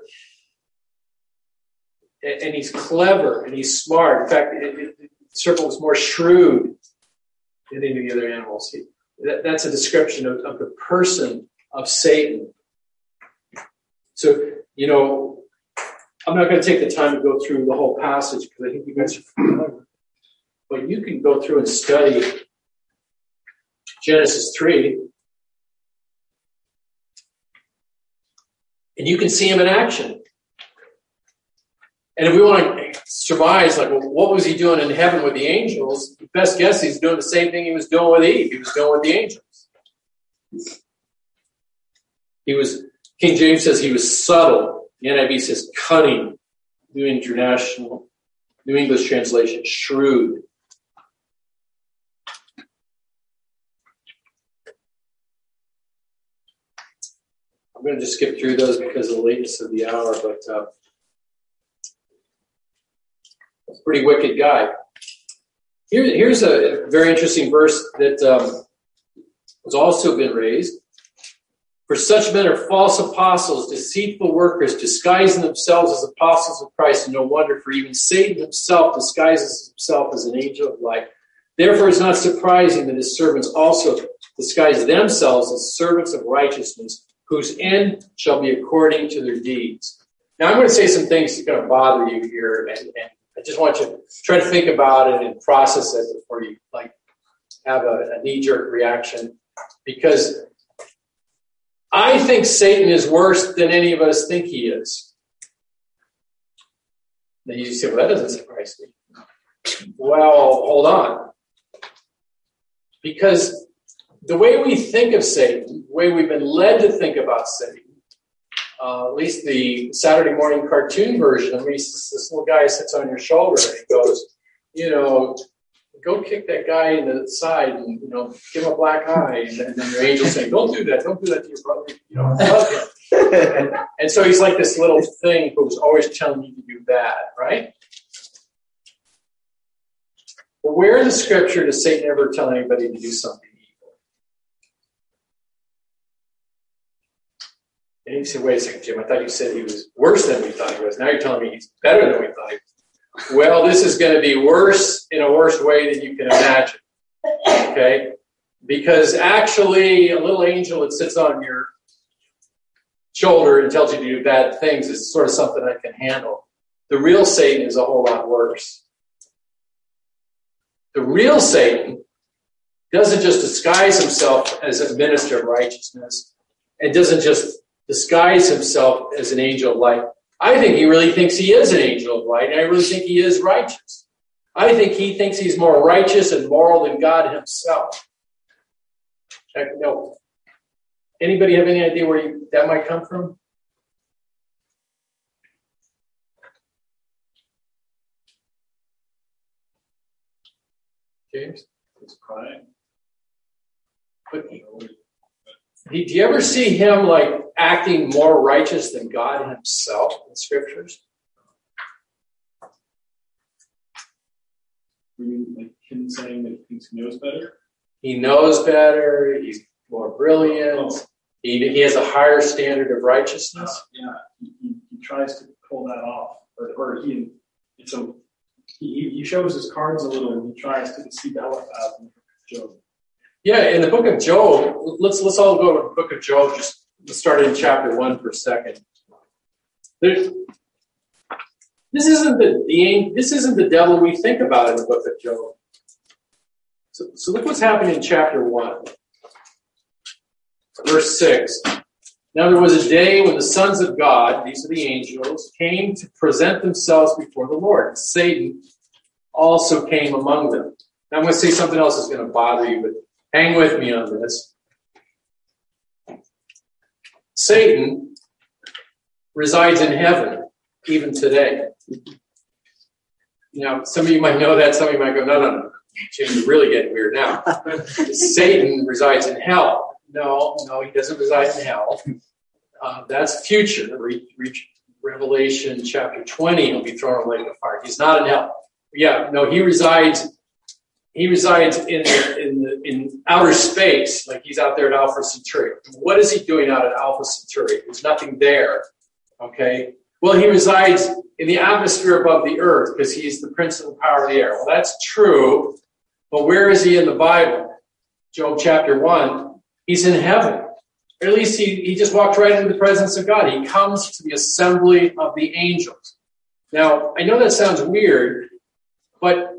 A: And, and he's clever and he's smart. In fact, it, it, the serpent was more shrewd than any of the other animals. He, that, that's a description of, of the person of Satan. So, you know, I'm not going to take the time to go through the whole passage because I think you guys are familiar. But you can go through and study Genesis three, and you can see him in action. And if we want to surmise, like, well, what was he doing in heaven with the angels? The best guess he's doing the same thing he was doing with Eve. He was doing with the angels. He was, King James says he was subtle. The N I V says cunning. New International, New English translation, shrewd. I'm going to just skip through those because of the lateness of the hour, but uh, he's a pretty wicked guy. Here, here's a very interesting verse that um, has also been raised. For such men are false apostles, deceitful workers, disguising themselves as apostles of Christ, and no wonder, for even Satan himself disguises himself as an angel of light. Therefore, it's not surprising that his servants also disguise themselves as servants of righteousness, whose end shall be according to their deeds. Now, I'm going to say some things that are going to bother you here, and, and I just want you to try to think about it and process it before you like have a, a knee-jerk reaction, because I think Satan is worse than any of us think he is. Then you say, well, that doesn't surprise me. Well, hold on. Because the way we think of Satan, the way we've been led to think about Satan, uh, at least the Saturday morning cartoon version, I mean, this little guy sits on your shoulder and he goes, you know, go kick that guy in the side and, you know, give him a black eye. And then, and then your angel's saying, don't do that. Don't do that to your brother. You know, love him. And, and so he's like this little thing who's always telling you to do bad, right? But where in the scripture does Satan ever tell anybody to do something evil? And you say, wait a second, Jim, I thought you said he was worse than we thought he was. Now you're telling me he's better than we thought he was. Well, this is going to be worse in a worse way than you can imagine. Okay? Because actually, a little angel that sits on your shoulder and tells you to do bad things is sort of something I can handle. The real Satan is a whole lot worse. The real Satan doesn't just disguise himself as a minister of righteousness, and doesn't just disguise himself as an angel of light. I think he really thinks he is an angel of light, and I really think he is righteous. I think he thinks he's more righteous and moral than God himself. Heck no. Anybody have any idea where you, that might come from? James?
C: It's crying.
A: But, do you ever see him like acting more righteous than God himself in scriptures?
C: You mean like him saying that he thinks he knows better?
A: He knows better. He's more brilliant.
C: Oh.
A: He, he has a higher standard of righteousness.
C: Uh, yeah, he, he, he tries to pull that off, or, or he it's a he, he shows his cards a little, and he tries to deceive Eliphaz in Job.
A: Yeah, in the book of Job, let's let's all go to the book of Job. Just let's start in chapter one for a second. There's, this isn't the, the this isn't the devil we think about in the book of Job. So, so look what's happening in chapter one, verse six. Now there was a day when the sons of God, these are the angels, came to present themselves before the Lord. Satan also came among them. Now I'm going to say something else that's going to bother you, but hang with me on this. Satan resides in heaven even today. Now, some of you might know that. Some of you might go, no, no, no. James, you're really getting weird now. Satan resides in hell. No, no, he doesn't reside in hell. Uh, that's future. Re- re- Revelation chapter twenty, he'll be thrown in a lake of fire. He's not in hell. Yeah, no, he resides. He resides in in the, in outer space, like he's out there at Alpha Centauri. What is he doing out at Alpha Centauri? There's nothing there. Okay. Well, he resides in the atmosphere above the earth because he's the prince of the power of the air. Well, that's true. But where is he in the Bible? Job chapter one. He's in heaven. Or at least he, he just walked right into the presence of God. He comes to the assembly of the angels. Now, I know that sounds weird, but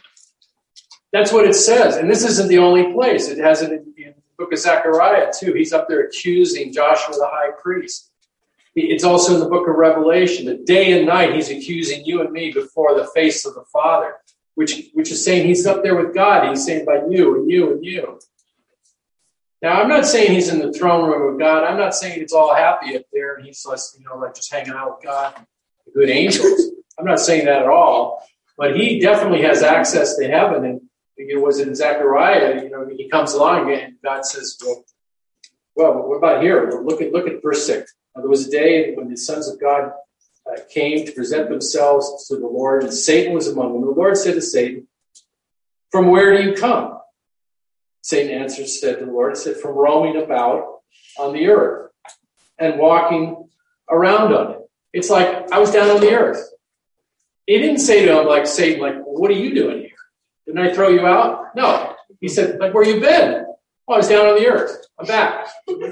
A: that's what it says. And this isn't the only place. It has it in, in the book of Zechariah, too. He's up there accusing Joshua the high priest. It's also in the book of Revelation. That day and night he's accusing you and me before the face of the Father, which, which is saying he's up there with God. He's saying by you and you and you. Now, I'm not saying he's in the throne room of God. I'm not saying it's all happy up there and he's just, you know, like just hanging out with God, the good angels. I'm not saying that at all. But he definitely has access to heaven. And, you know, was it in Zechariah? You know, he comes along and God says, well, well what about here? Look at look at verse six. Now, there was a day when the sons of God uh, came to present themselves to the Lord, and Satan was among them. The Lord said to Satan, from where do you come? Satan answered, said to the Lord, said, from roaming about on the earth and walking around on it. It's like I was down on the earth. He didn't say to him like Satan, like, well, what are you doing here? Didn't I throw you out? No. He said, like, where you been? Oh, I was down on the earth. I'm back.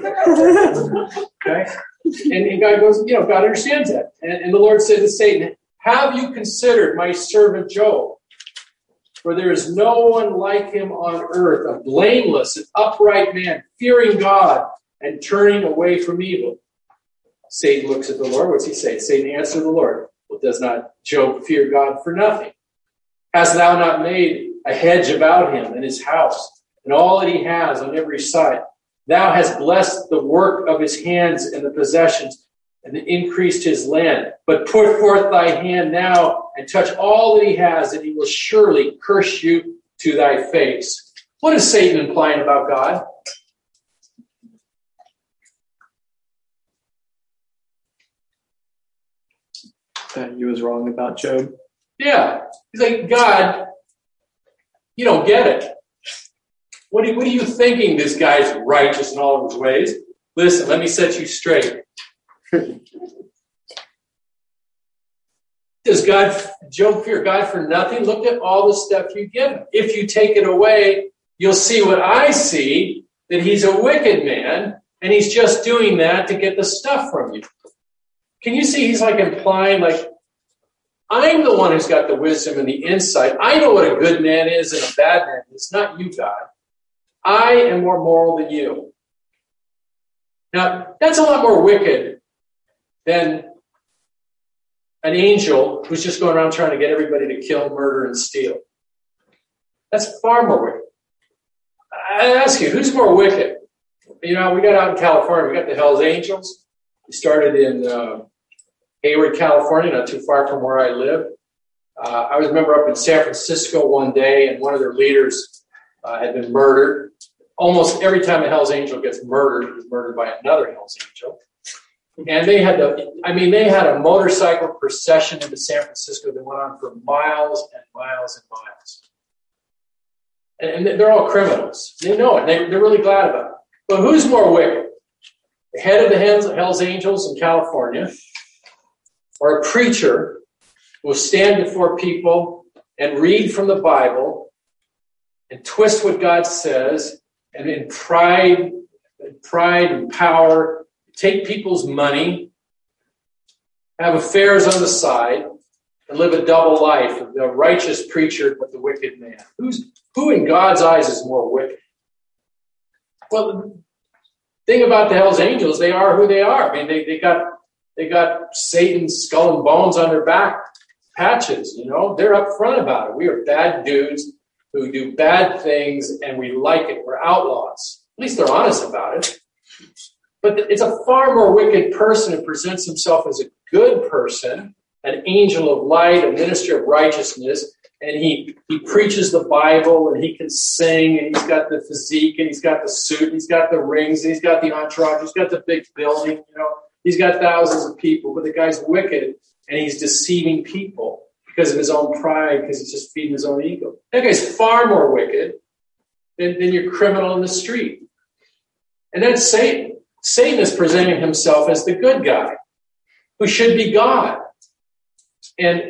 A: Okay? And, and God goes, you know, God understands that. And, and the Lord said to Satan, have you considered my servant Job? For there is no one like him on earth, a blameless and upright man, fearing God and turning away from evil. Satan looks at the Lord. What's he say? Satan answered the Lord, well, does not Job fear God for nothing? Hast thou not made a hedge about him and his house and all that he has on every side? Thou hast blessed the work of his hands and the possessions and increased his land. But put forth thy hand now and touch all that he has, and he will surely curse you to thy face. What is Satan implying about God?
F: That he was wrong about Job.
A: Yeah. He's like, God, you don't get it. What are, what are you thinking this guy's righteous in all of his ways? Listen, let me set you straight. Does God, Job fear God for nothing? Look at all the stuff you give him. If you take it away, you'll see what I see, that he's a wicked man, and he's just doing that to get the stuff from you. Can you see he's like implying, like, I'm the one who's got the wisdom and the insight. I know what a good man is and a bad man is, not you, God. I am more moral than you. Now, that's a lot more wicked than an angel who's just going around trying to get everybody to kill, murder, and steal. That's far more wicked. I ask you, who's more wicked? you know, we got out in California. We got the Hells Angels. We started in uh, Hayward, California, not too far from where I live. Uh, I was remember up in San Francisco one day, and one of their leaders uh, had been murdered. Almost every time a Hells Angel gets murdered, he was murdered by another Hells Angel. And they had the, I mean, they had a motorcycle procession into San Francisco that went on for miles and miles and miles. And, and they're all criminals. They know it. They, they're really glad about it. But who's more wicked? The head of the Hells Angels in California, or a preacher who will stand before people and read from the Bible and twist what God says, and in pride, and pride and power, take people's money, have affairs on the side, and live a double life of the righteous preacher but the wicked man? Who's who in God's eyes is more wicked? Well, the thing about the Hells Angels, they are who they are. I mean, they, they got they got Satan's skull and bones on their back patches, you know. They're up front about it. We are bad dudes who do bad things, and we like it. We're outlaws. At least they're honest about it. But it's a far more wicked person who presents himself as a good person, an angel of light, a minister of righteousness, and he, he preaches the Bible, and he can sing, and he's got the physique, and he's got the suit, and he's got the rings, and he's got the entourage, he's got the big building, you know, he's got thousands of people, but the guy's wicked, and he's deceiving people because of his own pride, because he's just feeding his own ego. That guy's far more wicked than, than your criminal in the street. And that's Satan. Satan is presenting himself as the good guy who should be God. And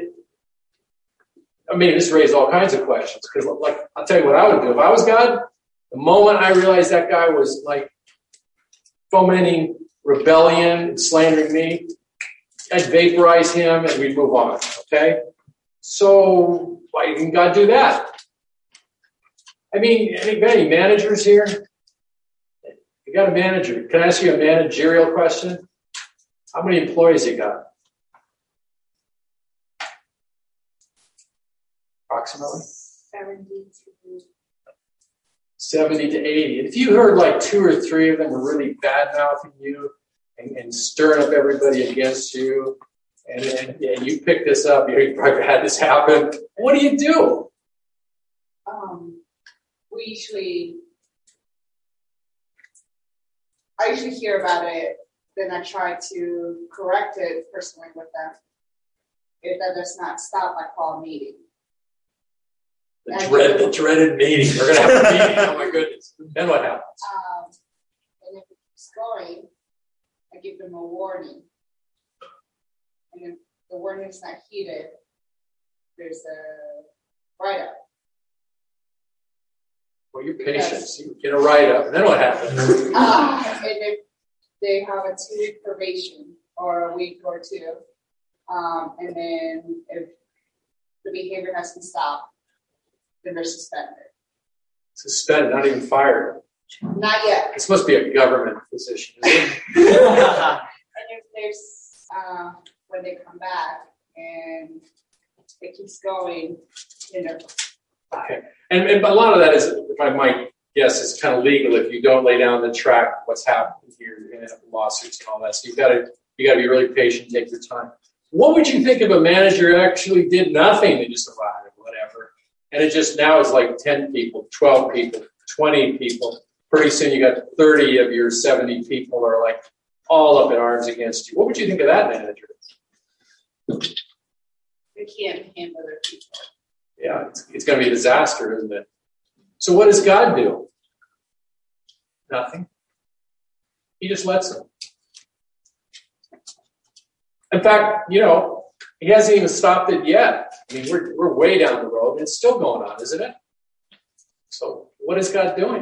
A: I mean, this raised all kinds of questions, because, like, I'll tell you what I would do. If I was God, the moment I realized that guy was, like, fomenting rebellion and slandering me, I'd vaporize him and we'd move on, okay? So why didn't God do that? I mean, any, any managers here? You got a manager. Can I ask you a managerial question? How many employees you got? Approximately?
G: seventy to
A: seventy to eighty. And if you heard like two or three of them were really bad-mouthing you and, and stirring up everybody against you, and, and, and you pick this up, you probably had this happen, what do you do?
G: um, we usually, I usually hear about it, then I try to correct it personally with them. If that does not stop, I call a meeting.
A: The, dread, the dreaded meeting. We're going to have a meeting. Oh, my goodness. Then what happens?
G: Um, and if it keeps going, I give them a warning. And if the warning is not heeded, there's a write-up.
A: Well, you're patient. So you get a write-up. And then what happens?
G: Uh, and if they have a two-week probation or a week or two, um, and then if the behavior has to stop, then they're suspended.
A: Suspended, not even fired.
G: Not yet.
A: This must be a government position, isn't it?
G: And if there's, uh, when they come back and it keeps going, you know.
A: Okay. And, and a lot of that is, if I might guess, is kind of legal. If you don't lay down the track what's happening here, you're going to have lawsuits and all that. So you've got to you got to be really patient, take your time. What would you think if a manager actually did nothing? They just arrived, whatever. And it just now is like ten people, twelve people, twenty people. Pretty soon you got thirty of your seventy people are like all up in arms against you. What would you think of that manager?
G: They can't handle their people.
A: Yeah, it's, it's going to be a disaster, isn't it? So what does God do? Nothing. He just lets them. In fact, you know, he hasn't even stopped it yet. I mean, we're we're way down the road, and it's still going on, isn't it? So what is God doing?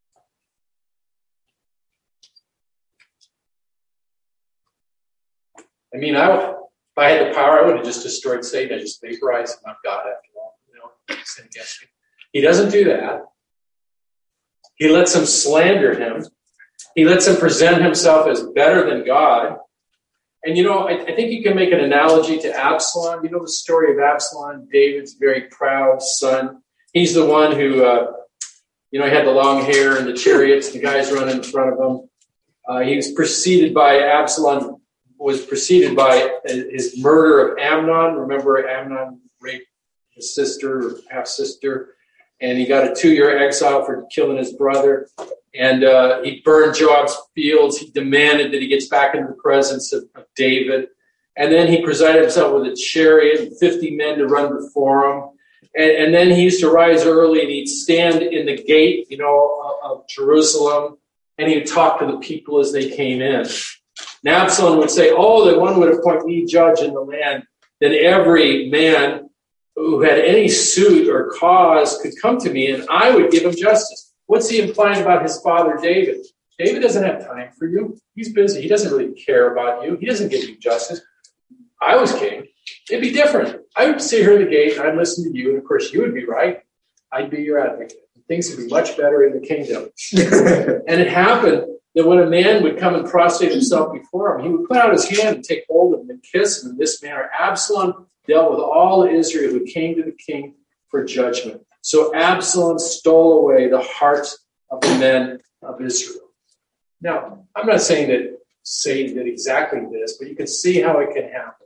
A: I mean, I would, if I had the power, I would have just destroyed Satan. I just vaporized him. I'm God after all. You know, sin against me. He doesn't do that. He lets him slander him. He lets him present himself as better than God. And, you know, I, I think you can make an analogy to Absalom. You know the story of Absalom, David's very proud son. He's the one who uh, You know, he had the long hair and the chariots, the guys running in front of him. Uh, he was preceded by Absalom, was preceded by his murder of Amnon. Remember, Amnon raped his sister, or half-sister, and he got a two-year exile for killing his brother. And uh, he burned Joab's fields. He demanded that he gets back into the presence of, of David. And then he presided himself with a chariot and fifty men to run before him. And, and then he used to rise early and he'd stand in the gate, you know, of, of Jerusalem, and he would talk to the people as they came in. And Absalom would say, oh, that one would appoint me judge in the land, then every man who had any suit or cause could come to me, and I would give him justice. What's he implying about his father David? David doesn't have time for you. He's busy. He doesn't really care about you. He doesn't give you justice. I was king. It'd be different. I would sit here at the gate, and I'd listen to you, and of course you would be right. I'd be your advocate. Things would be much better in the kingdom. And it happened that when a man would come and prostrate himself before him, he would put out his hand and take hold of him and kiss him in this manner. Absalom dealt with all Israel who came to the king for judgment. So Absalom stole away the hearts of the men of Israel. Now, I'm not saying that Satan did exactly this, but you can see how it can happen.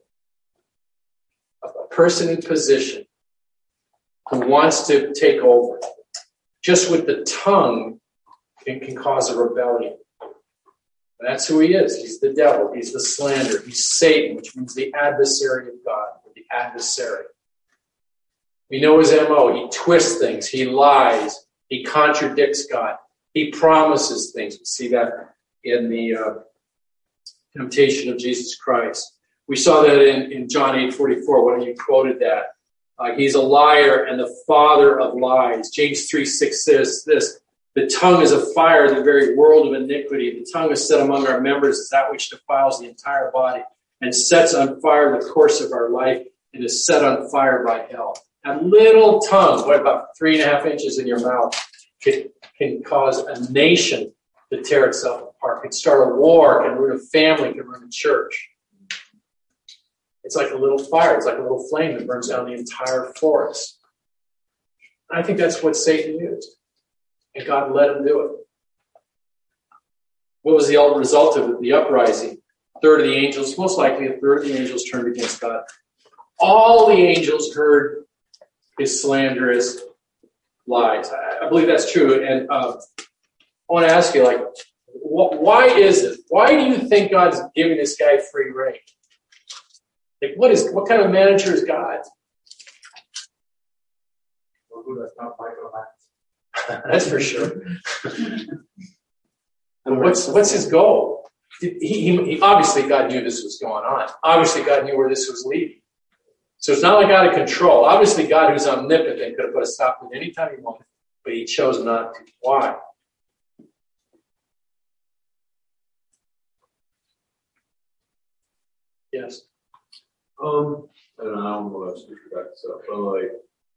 A: A person in position who wants to take over, just with the tongue, can, can cause a rebellion. And that's who he is. He's the devil. He's the slanderer. He's Satan, which means the adversary of God, or the adversary. We know his M O. He twists things. He lies. He contradicts God. He promises things. We see that in the uh, temptation of Jesus Christ. We saw that in, in John eight forty-four when you quoted that. Uh, he's a liar and the father of lies. James three six says this, the tongue is a fire, the very world of iniquity. The tongue is set among our members as that which defiles the entire body and sets on fire the course of our life and is set on fire by hell. A little tongue, what about three and a half inches in your mouth, can, can cause a nation to tear itself apart, can start a war, can ruin a family, can ruin a church. It's like a little fire. It's like a little flame that burns down the entire forest. And I think that's what Satan used. And God let him do it. What was the result of it? The uprising. A third of the angels, most likely a third of the angels turned against God. All the angels heard his slanderous lies. I, I believe that's true. And uh, I want to ask you, like, wh- why is it? Why do you think God's giving this guy free reign? Like, what is what kind of manager is God?
E: Well, who does not micromanage?
A: That's for sure. And what's what's his goal? He, he, he obviously God knew this was going on. Obviously God knew where this was leading. So it's not like out of control. Obviously God, who's omnipotent, could have put a stop to it any time he wanted, but he chose not to. Why? Yes.
D: Um, I don't know, I don't know what else to back this up, but like,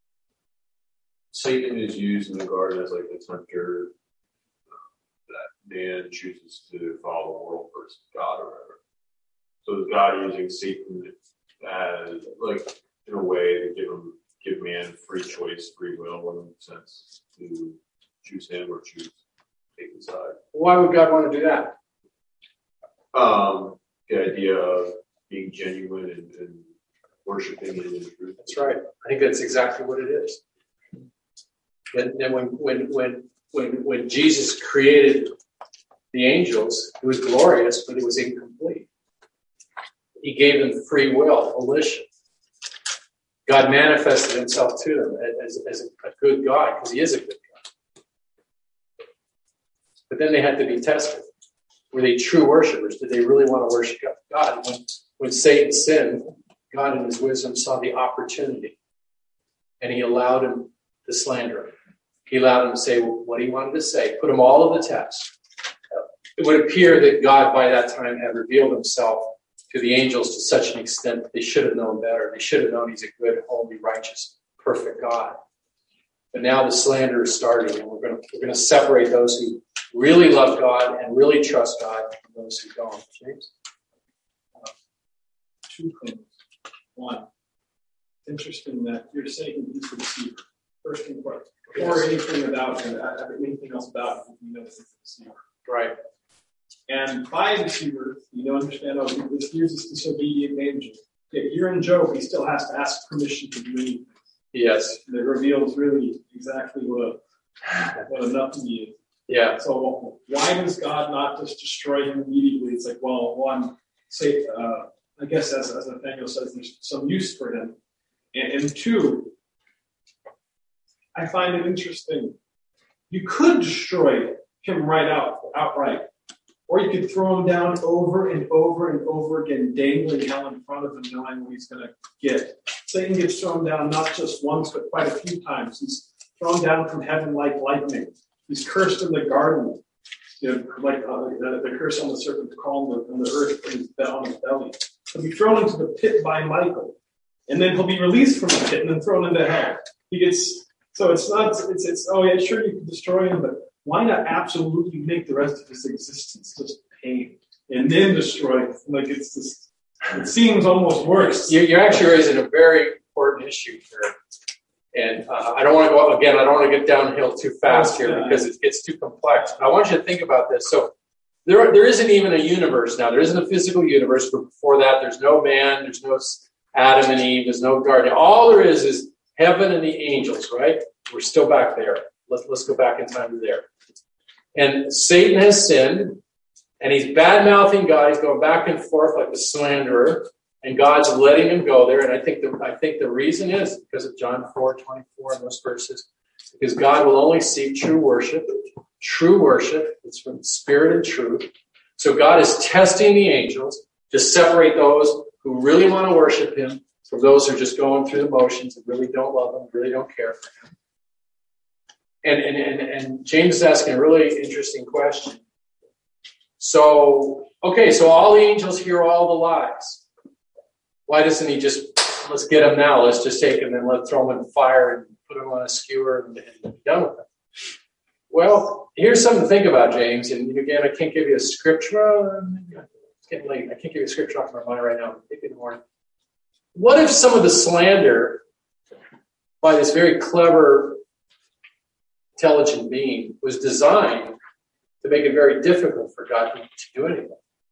D: Satan is used in the garden as like the tempter that man chooses to follow the world versus God or whatever. So is God using Satan as like in a way to give him give man free choice, free will in a sense to choose him or choose take his side?
A: Why would God want to do that?
D: Um, the idea of being genuine and, and worshiping Him in truth.
A: That's right. I think that's exactly what it is. And then when when when when when Jesus created the angels, it was glorious, but it was incomplete. He gave them free will, volition. God manifested Himself to them as, as a good God, because He is a good God. But then they had to be tested. Were they true worshipers? Did they really want to worship God? When, when Satan sinned, God in His wisdom saw the opportunity, and He allowed him to slander him. He allowed him to say what he wanted to say, put him all of the test. It would appear that God by that time had revealed Himself to the angels to such an extent that they should have known better. They should have known He's a good, holy, righteous, perfect God. But now the slander is starting, and we're going to we're going to separate those who really love God and really trust God from those who don't. James?
C: Uh, two things. One, it's interesting that you're saying He's the deceiver. first thing first. Before anything about him, anything else about him, you know this is the deceiver.
A: Right.
C: And by deceiver, you know, understand, oh, this here's this disobedient angel. Yet here in Job, he still has to ask permission to do anything.
A: Yes.
C: That reveals really exactly what a, what a nut he is.
A: Yeah.
C: So why does God not just destroy him immediately? It's like, well, one, say, uh, I guess as, as Nathaniel says, there's some use for him. And, and two, I find it interesting. You could destroy him right out, outright. Or you could throw him down over and over and over again, dangling hell in front of him, knowing what he's going to get. Satan gets thrown down not just once, but quite a few times. He's thrown down from heaven like lightning. He's cursed in the garden, you know, like uh, the, the curse on the serpent crawling on the earth on his belly. He'll be thrown into the pit by Michael, and then he'll be released from the pit and then thrown into hell. He gets so it's not it's it's oh yeah, sure you can destroy him, but why not absolutely make the rest of his existence just pain and then destroy him? Like it's just it seems almost worse.
A: You're actually raising a very important issue here. And uh, I don't want to go, again, I don't want to get downhill too fast here because it gets too complex. But I want you to think about this. So there, there isn't even a universe now. There isn't a physical universe. But before that, there's no man, there's no Adam and Eve, there's no garden. All there is is heaven and the angels, right? We're still back there. Let's, let's go back in time to there. And Satan has sinned, and he's bad-mouthing God. He's going back and forth like a slanderer. And God's letting him go there. And I think the I think the reason is because of John four twenty-four and those verses. Because God will only seek true worship. True worship. It's from spirit and truth. So God is testing the angels to separate those who really want to worship him from those who are just going through the motions and really don't love him, really don't care for him. And and and, and James is asking a really interesting question. So, okay, so all the angels hear all the lies. Why doesn't he just, let's get him now, let's just take him and let's throw him in the fire and put him on a skewer and, and be done with it? Well, here's something to think about, James. And again, I can't give you a scripture. It's getting late. I can't give you a scripture off my mind right now. Maybe in the morning. What if some of the slander by this very clever, intelligent being was designed to make it very difficult for God to do anything?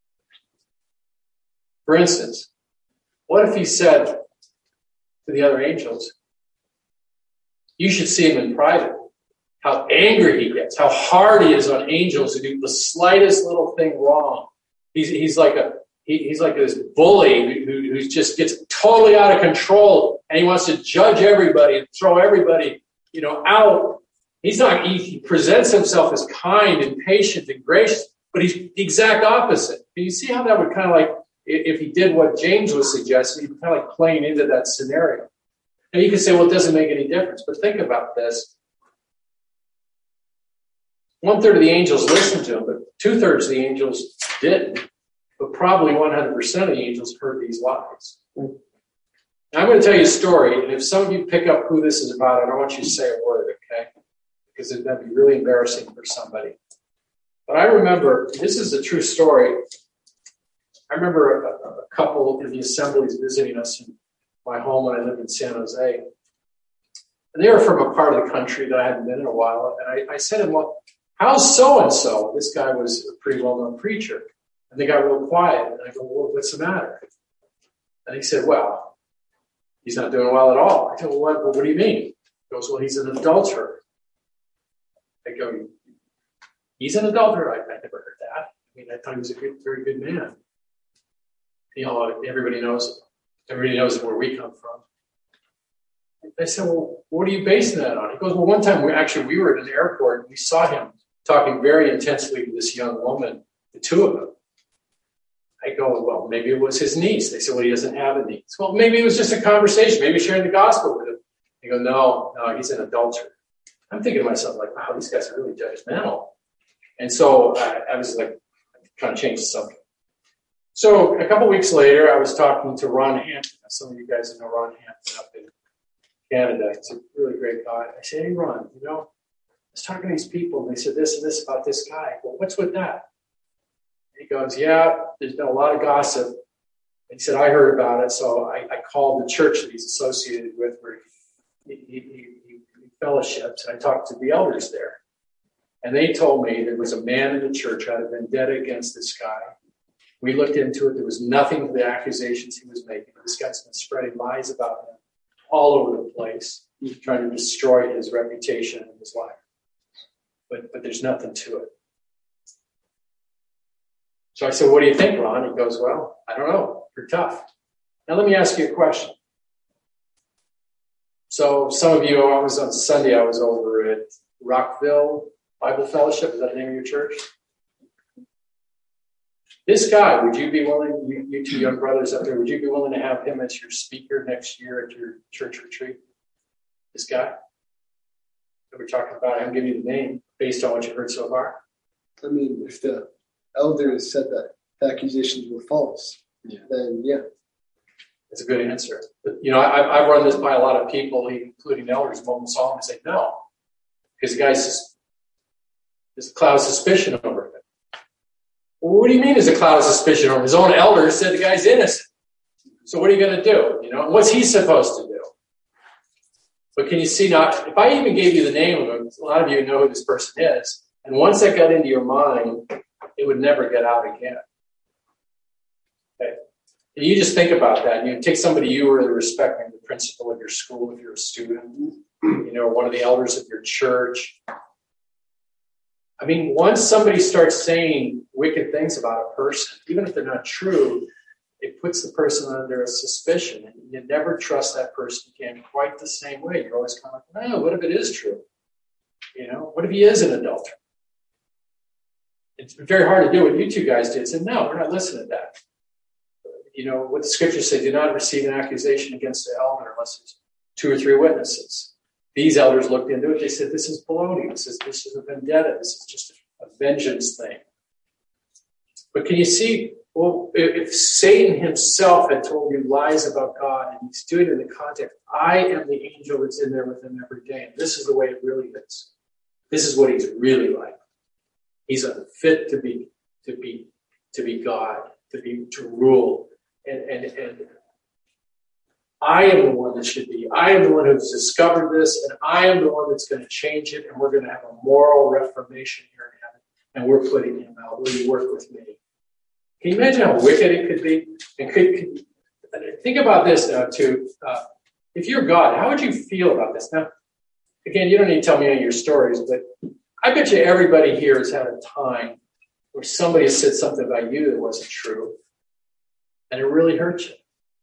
A: For instance, what if he said to the other angels, you should see him in private, how angry he gets, how hard he is on angels who do the slightest little thing wrong. He's, he's like a he, he's like this bully who, who just gets totally out of control, and he wants to judge everybody and throw everybody, you know, out. He's not. He, he presents himself as kind and patient and gracious, but he's the exact opposite. Can you see how that would kind of like, if he did what James was suggesting, he'd kind of like playing into that scenario. And you can say, well, it doesn't make any difference. But think about this. One third of the angels listened to him, but two thirds of the angels didn't. But probably one hundred percent of the angels heard these lies. Now, I'm going to tell you a story, and if some of you pick up who this is about, I don't want you to say a word, okay? Because it'd be really embarrassing for somebody. But I remember, this is a true story. I remember a, a couple in the assemblies visiting us in my home when I lived in San Jose. And they were from a part of the country that I hadn't been in a while. And I, I said to them, well, how's so-and-so? This guy was a pretty well-known preacher. And they got real quiet. And I go, well, what's the matter? And he said, well, he's not doing well at all. I go, well, what, what do you mean? He goes, well, he's an adulterer. I go, he's an adulterer? I, I never heard that. I mean, I thought he was a good, very good man. You know, everybody knows, everybody knows where we come from. I said, well, what are you basing that on? He goes, well, one time we actually, we were at an airport and we saw him talking very intensely to this young woman, the two of them. I go, well, maybe it was his niece. They said, well, he doesn't have a niece. Well, maybe it was just a conversation, maybe sharing the gospel with him. They go, no, no, he's an adulterer. I'm thinking to myself, like, wow, these guys are really judgmental. And so I, I was like, trying to change the subject. So a couple weeks later, I was talking to Ron Hampton. Some of you guys know Ron Hampton up in Canada. He's a really great guy. I said, hey, Ron, you know, I was talking to these people, and they said this and this about this guy. Well, what's with that? And he goes, yeah, there's been a lot of gossip. And he said, I heard about it, so I, I called the church that he's associated with, where he, he, he, he fellowships, and I talked to the elders there. And they told me there was a man in the church who had a vendetta against this guy. We looked into it. There was nothing to the accusations he was making. This guy's been spreading lies about him all over the place, trying to destroy his reputation and his life. But but there's nothing to it. So I said, what do you think, Ron? He goes, well, I don't know. You're tough. Now let me ask you a question. So some of you, I was on Sunday, I was over at Rockville Bible Fellowship. Is that the name of your church? This guy, would you be willing, you, you two young brothers up there, would you be willing to have him as your speaker next year at your church retreat? This guy? That we're talking about, I'm giving you the name based on what you've heard so far.
B: I mean, if the elders said that the accusations were false, yeah. then yeah.
A: It's a good answer. But, you know, I, I've run this by a lot of people, including elders, almost all of them say no. Because the guy's, there's a cloud of suspicion over it. Well, what do you mean there's a cloud of suspicion over him? His own elders said the guy's innocent. So what are you going to do? You know, what's he supposed to do? But can you see now, if I even gave you the name of him, a lot of you know who this person is. And once that got into your mind, it would never get out again. Okay. And you just think about that. And you take somebody you really respect, maybe the principal of your school if you're a student, you know, one of the elders of your church. I mean, once somebody starts saying wicked things about a person, even if they're not true, it puts the person under a suspicion. And you never trust that person again quite the same way. You're always kind of like, no, what if it is true? You know, what if he is an adulterer? It's very hard to do what you two guys did. Say, no, we're not listening to that. You know, what the scriptures say, do not receive an accusation against the elder unless there's two or three witnesses. These elders looked into it. They said, this is baloney. This is, this is a vendetta. This is just a vengeance thing. But can you see, well, if Satan himself had told you lies about God and he's doing it in the context, I am the angel that's in there with him every day. And this is the way it really is. This is what he's really like. He's unfit to be, to be, to be God, to be, to rule. And, and, and I am the one that should be. I am the one who's discovered this, and I am the one that's going to change it, and we're going to have a moral reformation here in heaven, and we're putting him out. Will you work with me? Can you imagine how wicked it could be? And could, could think about this now, too. Uh, if you're God, how would you feel about this? Now, again, you don't need to tell me any of your stories, but I bet you everybody here has had a time where somebody has said something about you that wasn't true, and it really hurt you.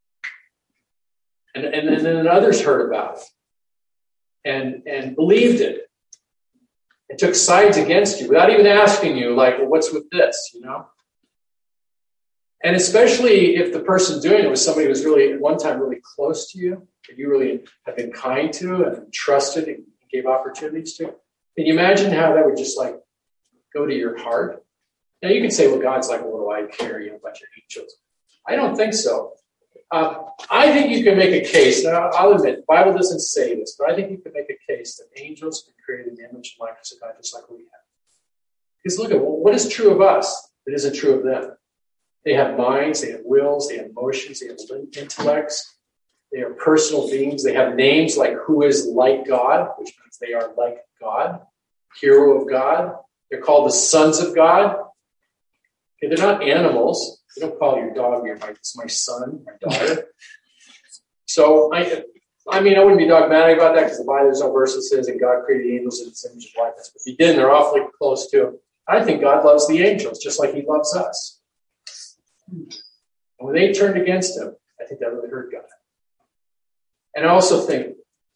A: And, and, and then others heard about it and, and believed it and took sides against you without even asking you, like, well, what's with this, you know? And especially if the person doing it was somebody who was really, at one time, really close to you, that you really have been kind to and trusted and gave opportunities to. Can you imagine how that would just, like, go to your heart? Now, you can say, well, God's like, what do I care? You know, a bunch of angels. I don't think so. Uh, I think you can make a case. Now, I'll admit, the Bible doesn't say this, but I think you can make a case that angels have created in the image and likeness of God just like we have. Because look at, well, what is true of us that isn't true of them? They have minds, they have wills, they have emotions, they have intellects, they are personal beings. They have names like who is like God, which means they are like God, hero of God. They're called the sons of God. Okay, they're not animals. You don't call your dog your my, it's my son, my daughter. So, I I mean, I wouldn't be dogmatic about that because the Bible, there's no verse that says that God created angels in his image and likeness. But if he did, they're awfully close to him. I think God loves the angels just like he loves us. And when they turned against him, I think that really hurt God. And I also think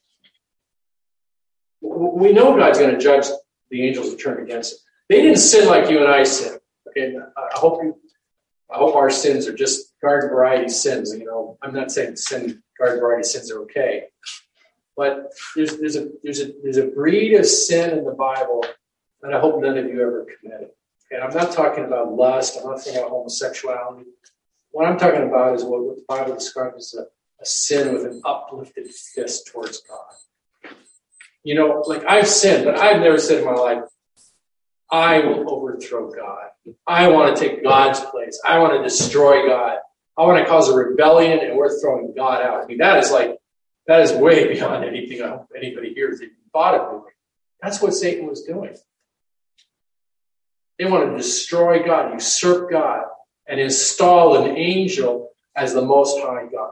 A: we know God's going to judge the angels who turned against him. They didn't sin like you and I sin. Okay, I hope you. I hope our sins are just garden variety sins. You know, I'm not saying sin, garden variety sins are okay, but there's there's a there's a there's a breed of sin in the Bible that I hope none of you ever committed. And I'm not talking about lust. I'm not talking about homosexuality. What I'm talking about is what, what the Bible describes as a, a sin with an uplifted fist towards God. You know, like I've sinned, but I've never said in my life, I will overthrow God. I want to take God's place. I want to destroy God. I want to cause a rebellion and we're throwing God out. I mean, that is like, that is way beyond anything I hope anybody here is even thought of doing. That's what Satan was doing. They wanted to destroy God, usurp God, and install an angel as the Most High God.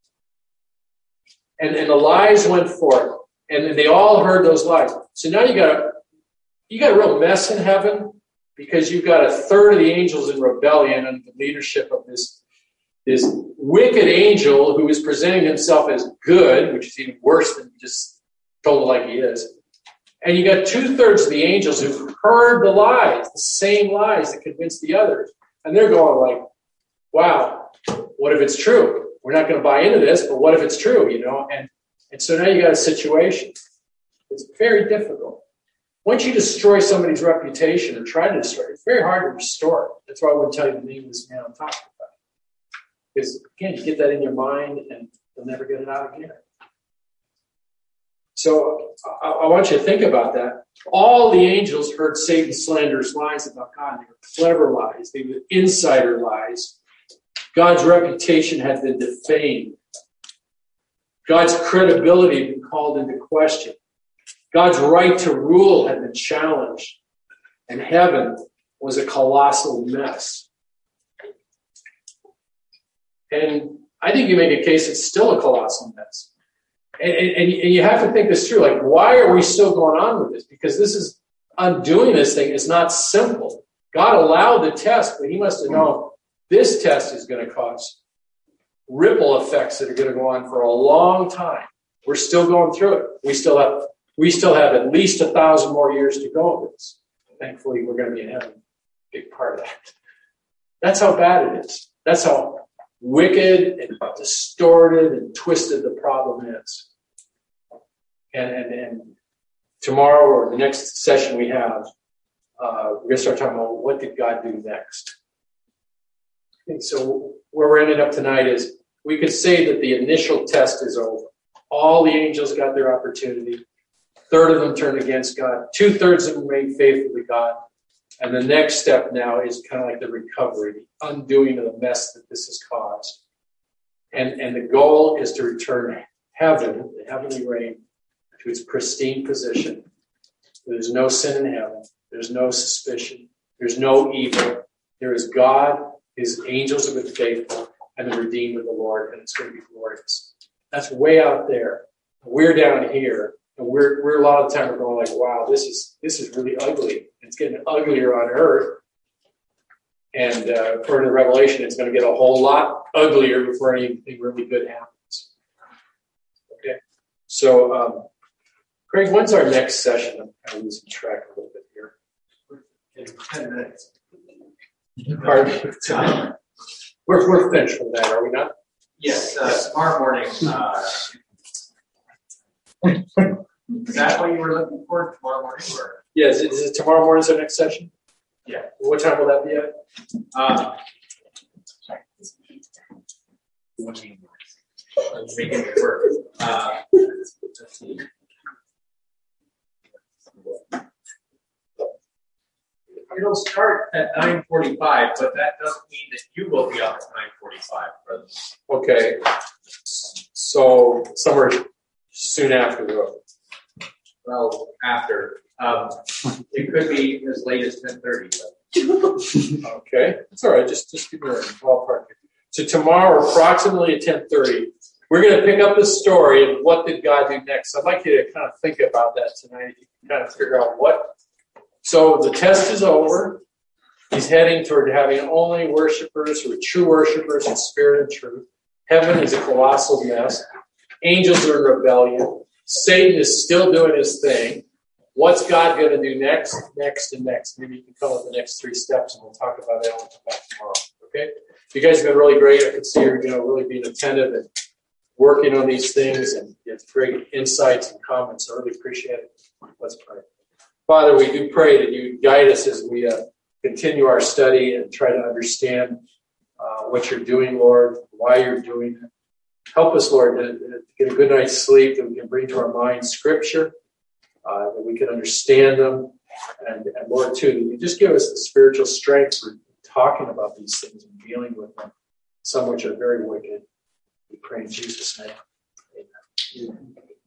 A: And, and the lies went forth, and they all heard those lies. So now you got a, you got a real mess in heaven, because you've got a third of the angels in rebellion under the leadership of this, this wicked angel who is presenting himself as good, which is even worse than just told like he is. And you got two-thirds of the angels who heard the lies, the same lies that convinced the others. And they're going like, wow, what if it's true? We're not going to buy into this, but what if it's true, you know? And, and so now you got a situation. It's very difficult. Once you destroy somebody's reputation or try to destroy it, it's very hard to restore it. That's why I wouldn't tell you the name of this man I'm talking about. Because, again, you get that in your mind and you'll never get it out again. So I, I want you to think about that. All the angels heard Satan's slanderous lies about God. They were clever lies. They were insider lies. God's reputation had been defamed. God's credibility had been called into question. God's right to rule had been challenged. And heaven was a colossal mess. And I think you make a case it's still a colossal mess. And, and, and you have to think this through. Like, why are we still going on with this? Because this is, undoing this thing is not simple. God allowed the test, but he must have known this test is going to cause ripple effects that are going to go on for a long time. We're still going through it. We still have we still have at least a thousand more years to go with this. Thankfully, we're going to be in heaven. Big part of that. That's how bad it is. That's how wicked and distorted and twisted the problem is. And and, and tomorrow or the next session we have, uh, we're going to start talking about what did God do next. Okay, so where we're ending up tonight is we could say that the initial test is over. All the angels got their opportunity. A third of them turned against God. Two-thirds of them remained faithful to God. And the next step now is kind of like the recovery, the undoing of the mess that this has caused. And, and the goal is to return heaven, the heavenly reign, to its pristine position. There's no sin in heaven. There's no suspicion. There's no evil. There is God, his angels have been faithful, and the redeemed of the Lord, and it's going to be glorious. That's way out there. We're down here, and we're we're a lot of the time we're going like, wow, this is this is really ugly. It's getting uglier on earth. And uh, according to Revelation, it's going to get a whole lot uglier before anything really good happens. Okay. So, um, Craig, when's our next session? I'm kind of losing track a little bit here.
E: In ten minutes.
A: Pardon? We're, we're finished with that, are we not?
E: Yes, uh, tomorrow morning. Uh, is that what you were looking for tomorrow morning? Or?
A: Yes, is it tomorrow morning's our next session?
E: Yeah.
A: What time will that be at?
E: Uh, I'm making it work. Uh, let's see. It'll start at nine forty-five, but that doesn't mean that you will be up at nine forty-five, brother.
A: Okay. So somewhere soon after the
E: Well, after. Um, it could be as late as ten thirty.
A: Okay. That's all right. Just, just give me a ballpark. So tomorrow, approximately at ten thirty, we're going to pick up the story of what did God do next. I'd like you to kind of think about that tonight. You can kind of figure out what. So the test is over. He's heading toward having only worshipers who are true worshipers in spirit and truth. Heaven is a colossal mess. Angels are in rebellion. Satan is still doing his thing. What's God going to do next, next, and next? Maybe you can come up with the next three steps, and we'll talk about that when we come back tomorrow. Okay? You guys have been really great. I can see you're, you know, really being attentive and working on these things, and you have great insights and comments. I really appreciate it. Let's pray. Father, we do pray that you guide us as we uh, continue our study and try to understand uh, what you're doing, Lord, why you're doing it. Help us, Lord, to, to get a good night's sleep, that we can bring to our minds Scripture, uh, that we can understand them, and, and Lord, too, that you just give us the spiritual strength for talking about these things and dealing with them, some which are very wicked. We pray in Jesus' name. Amen.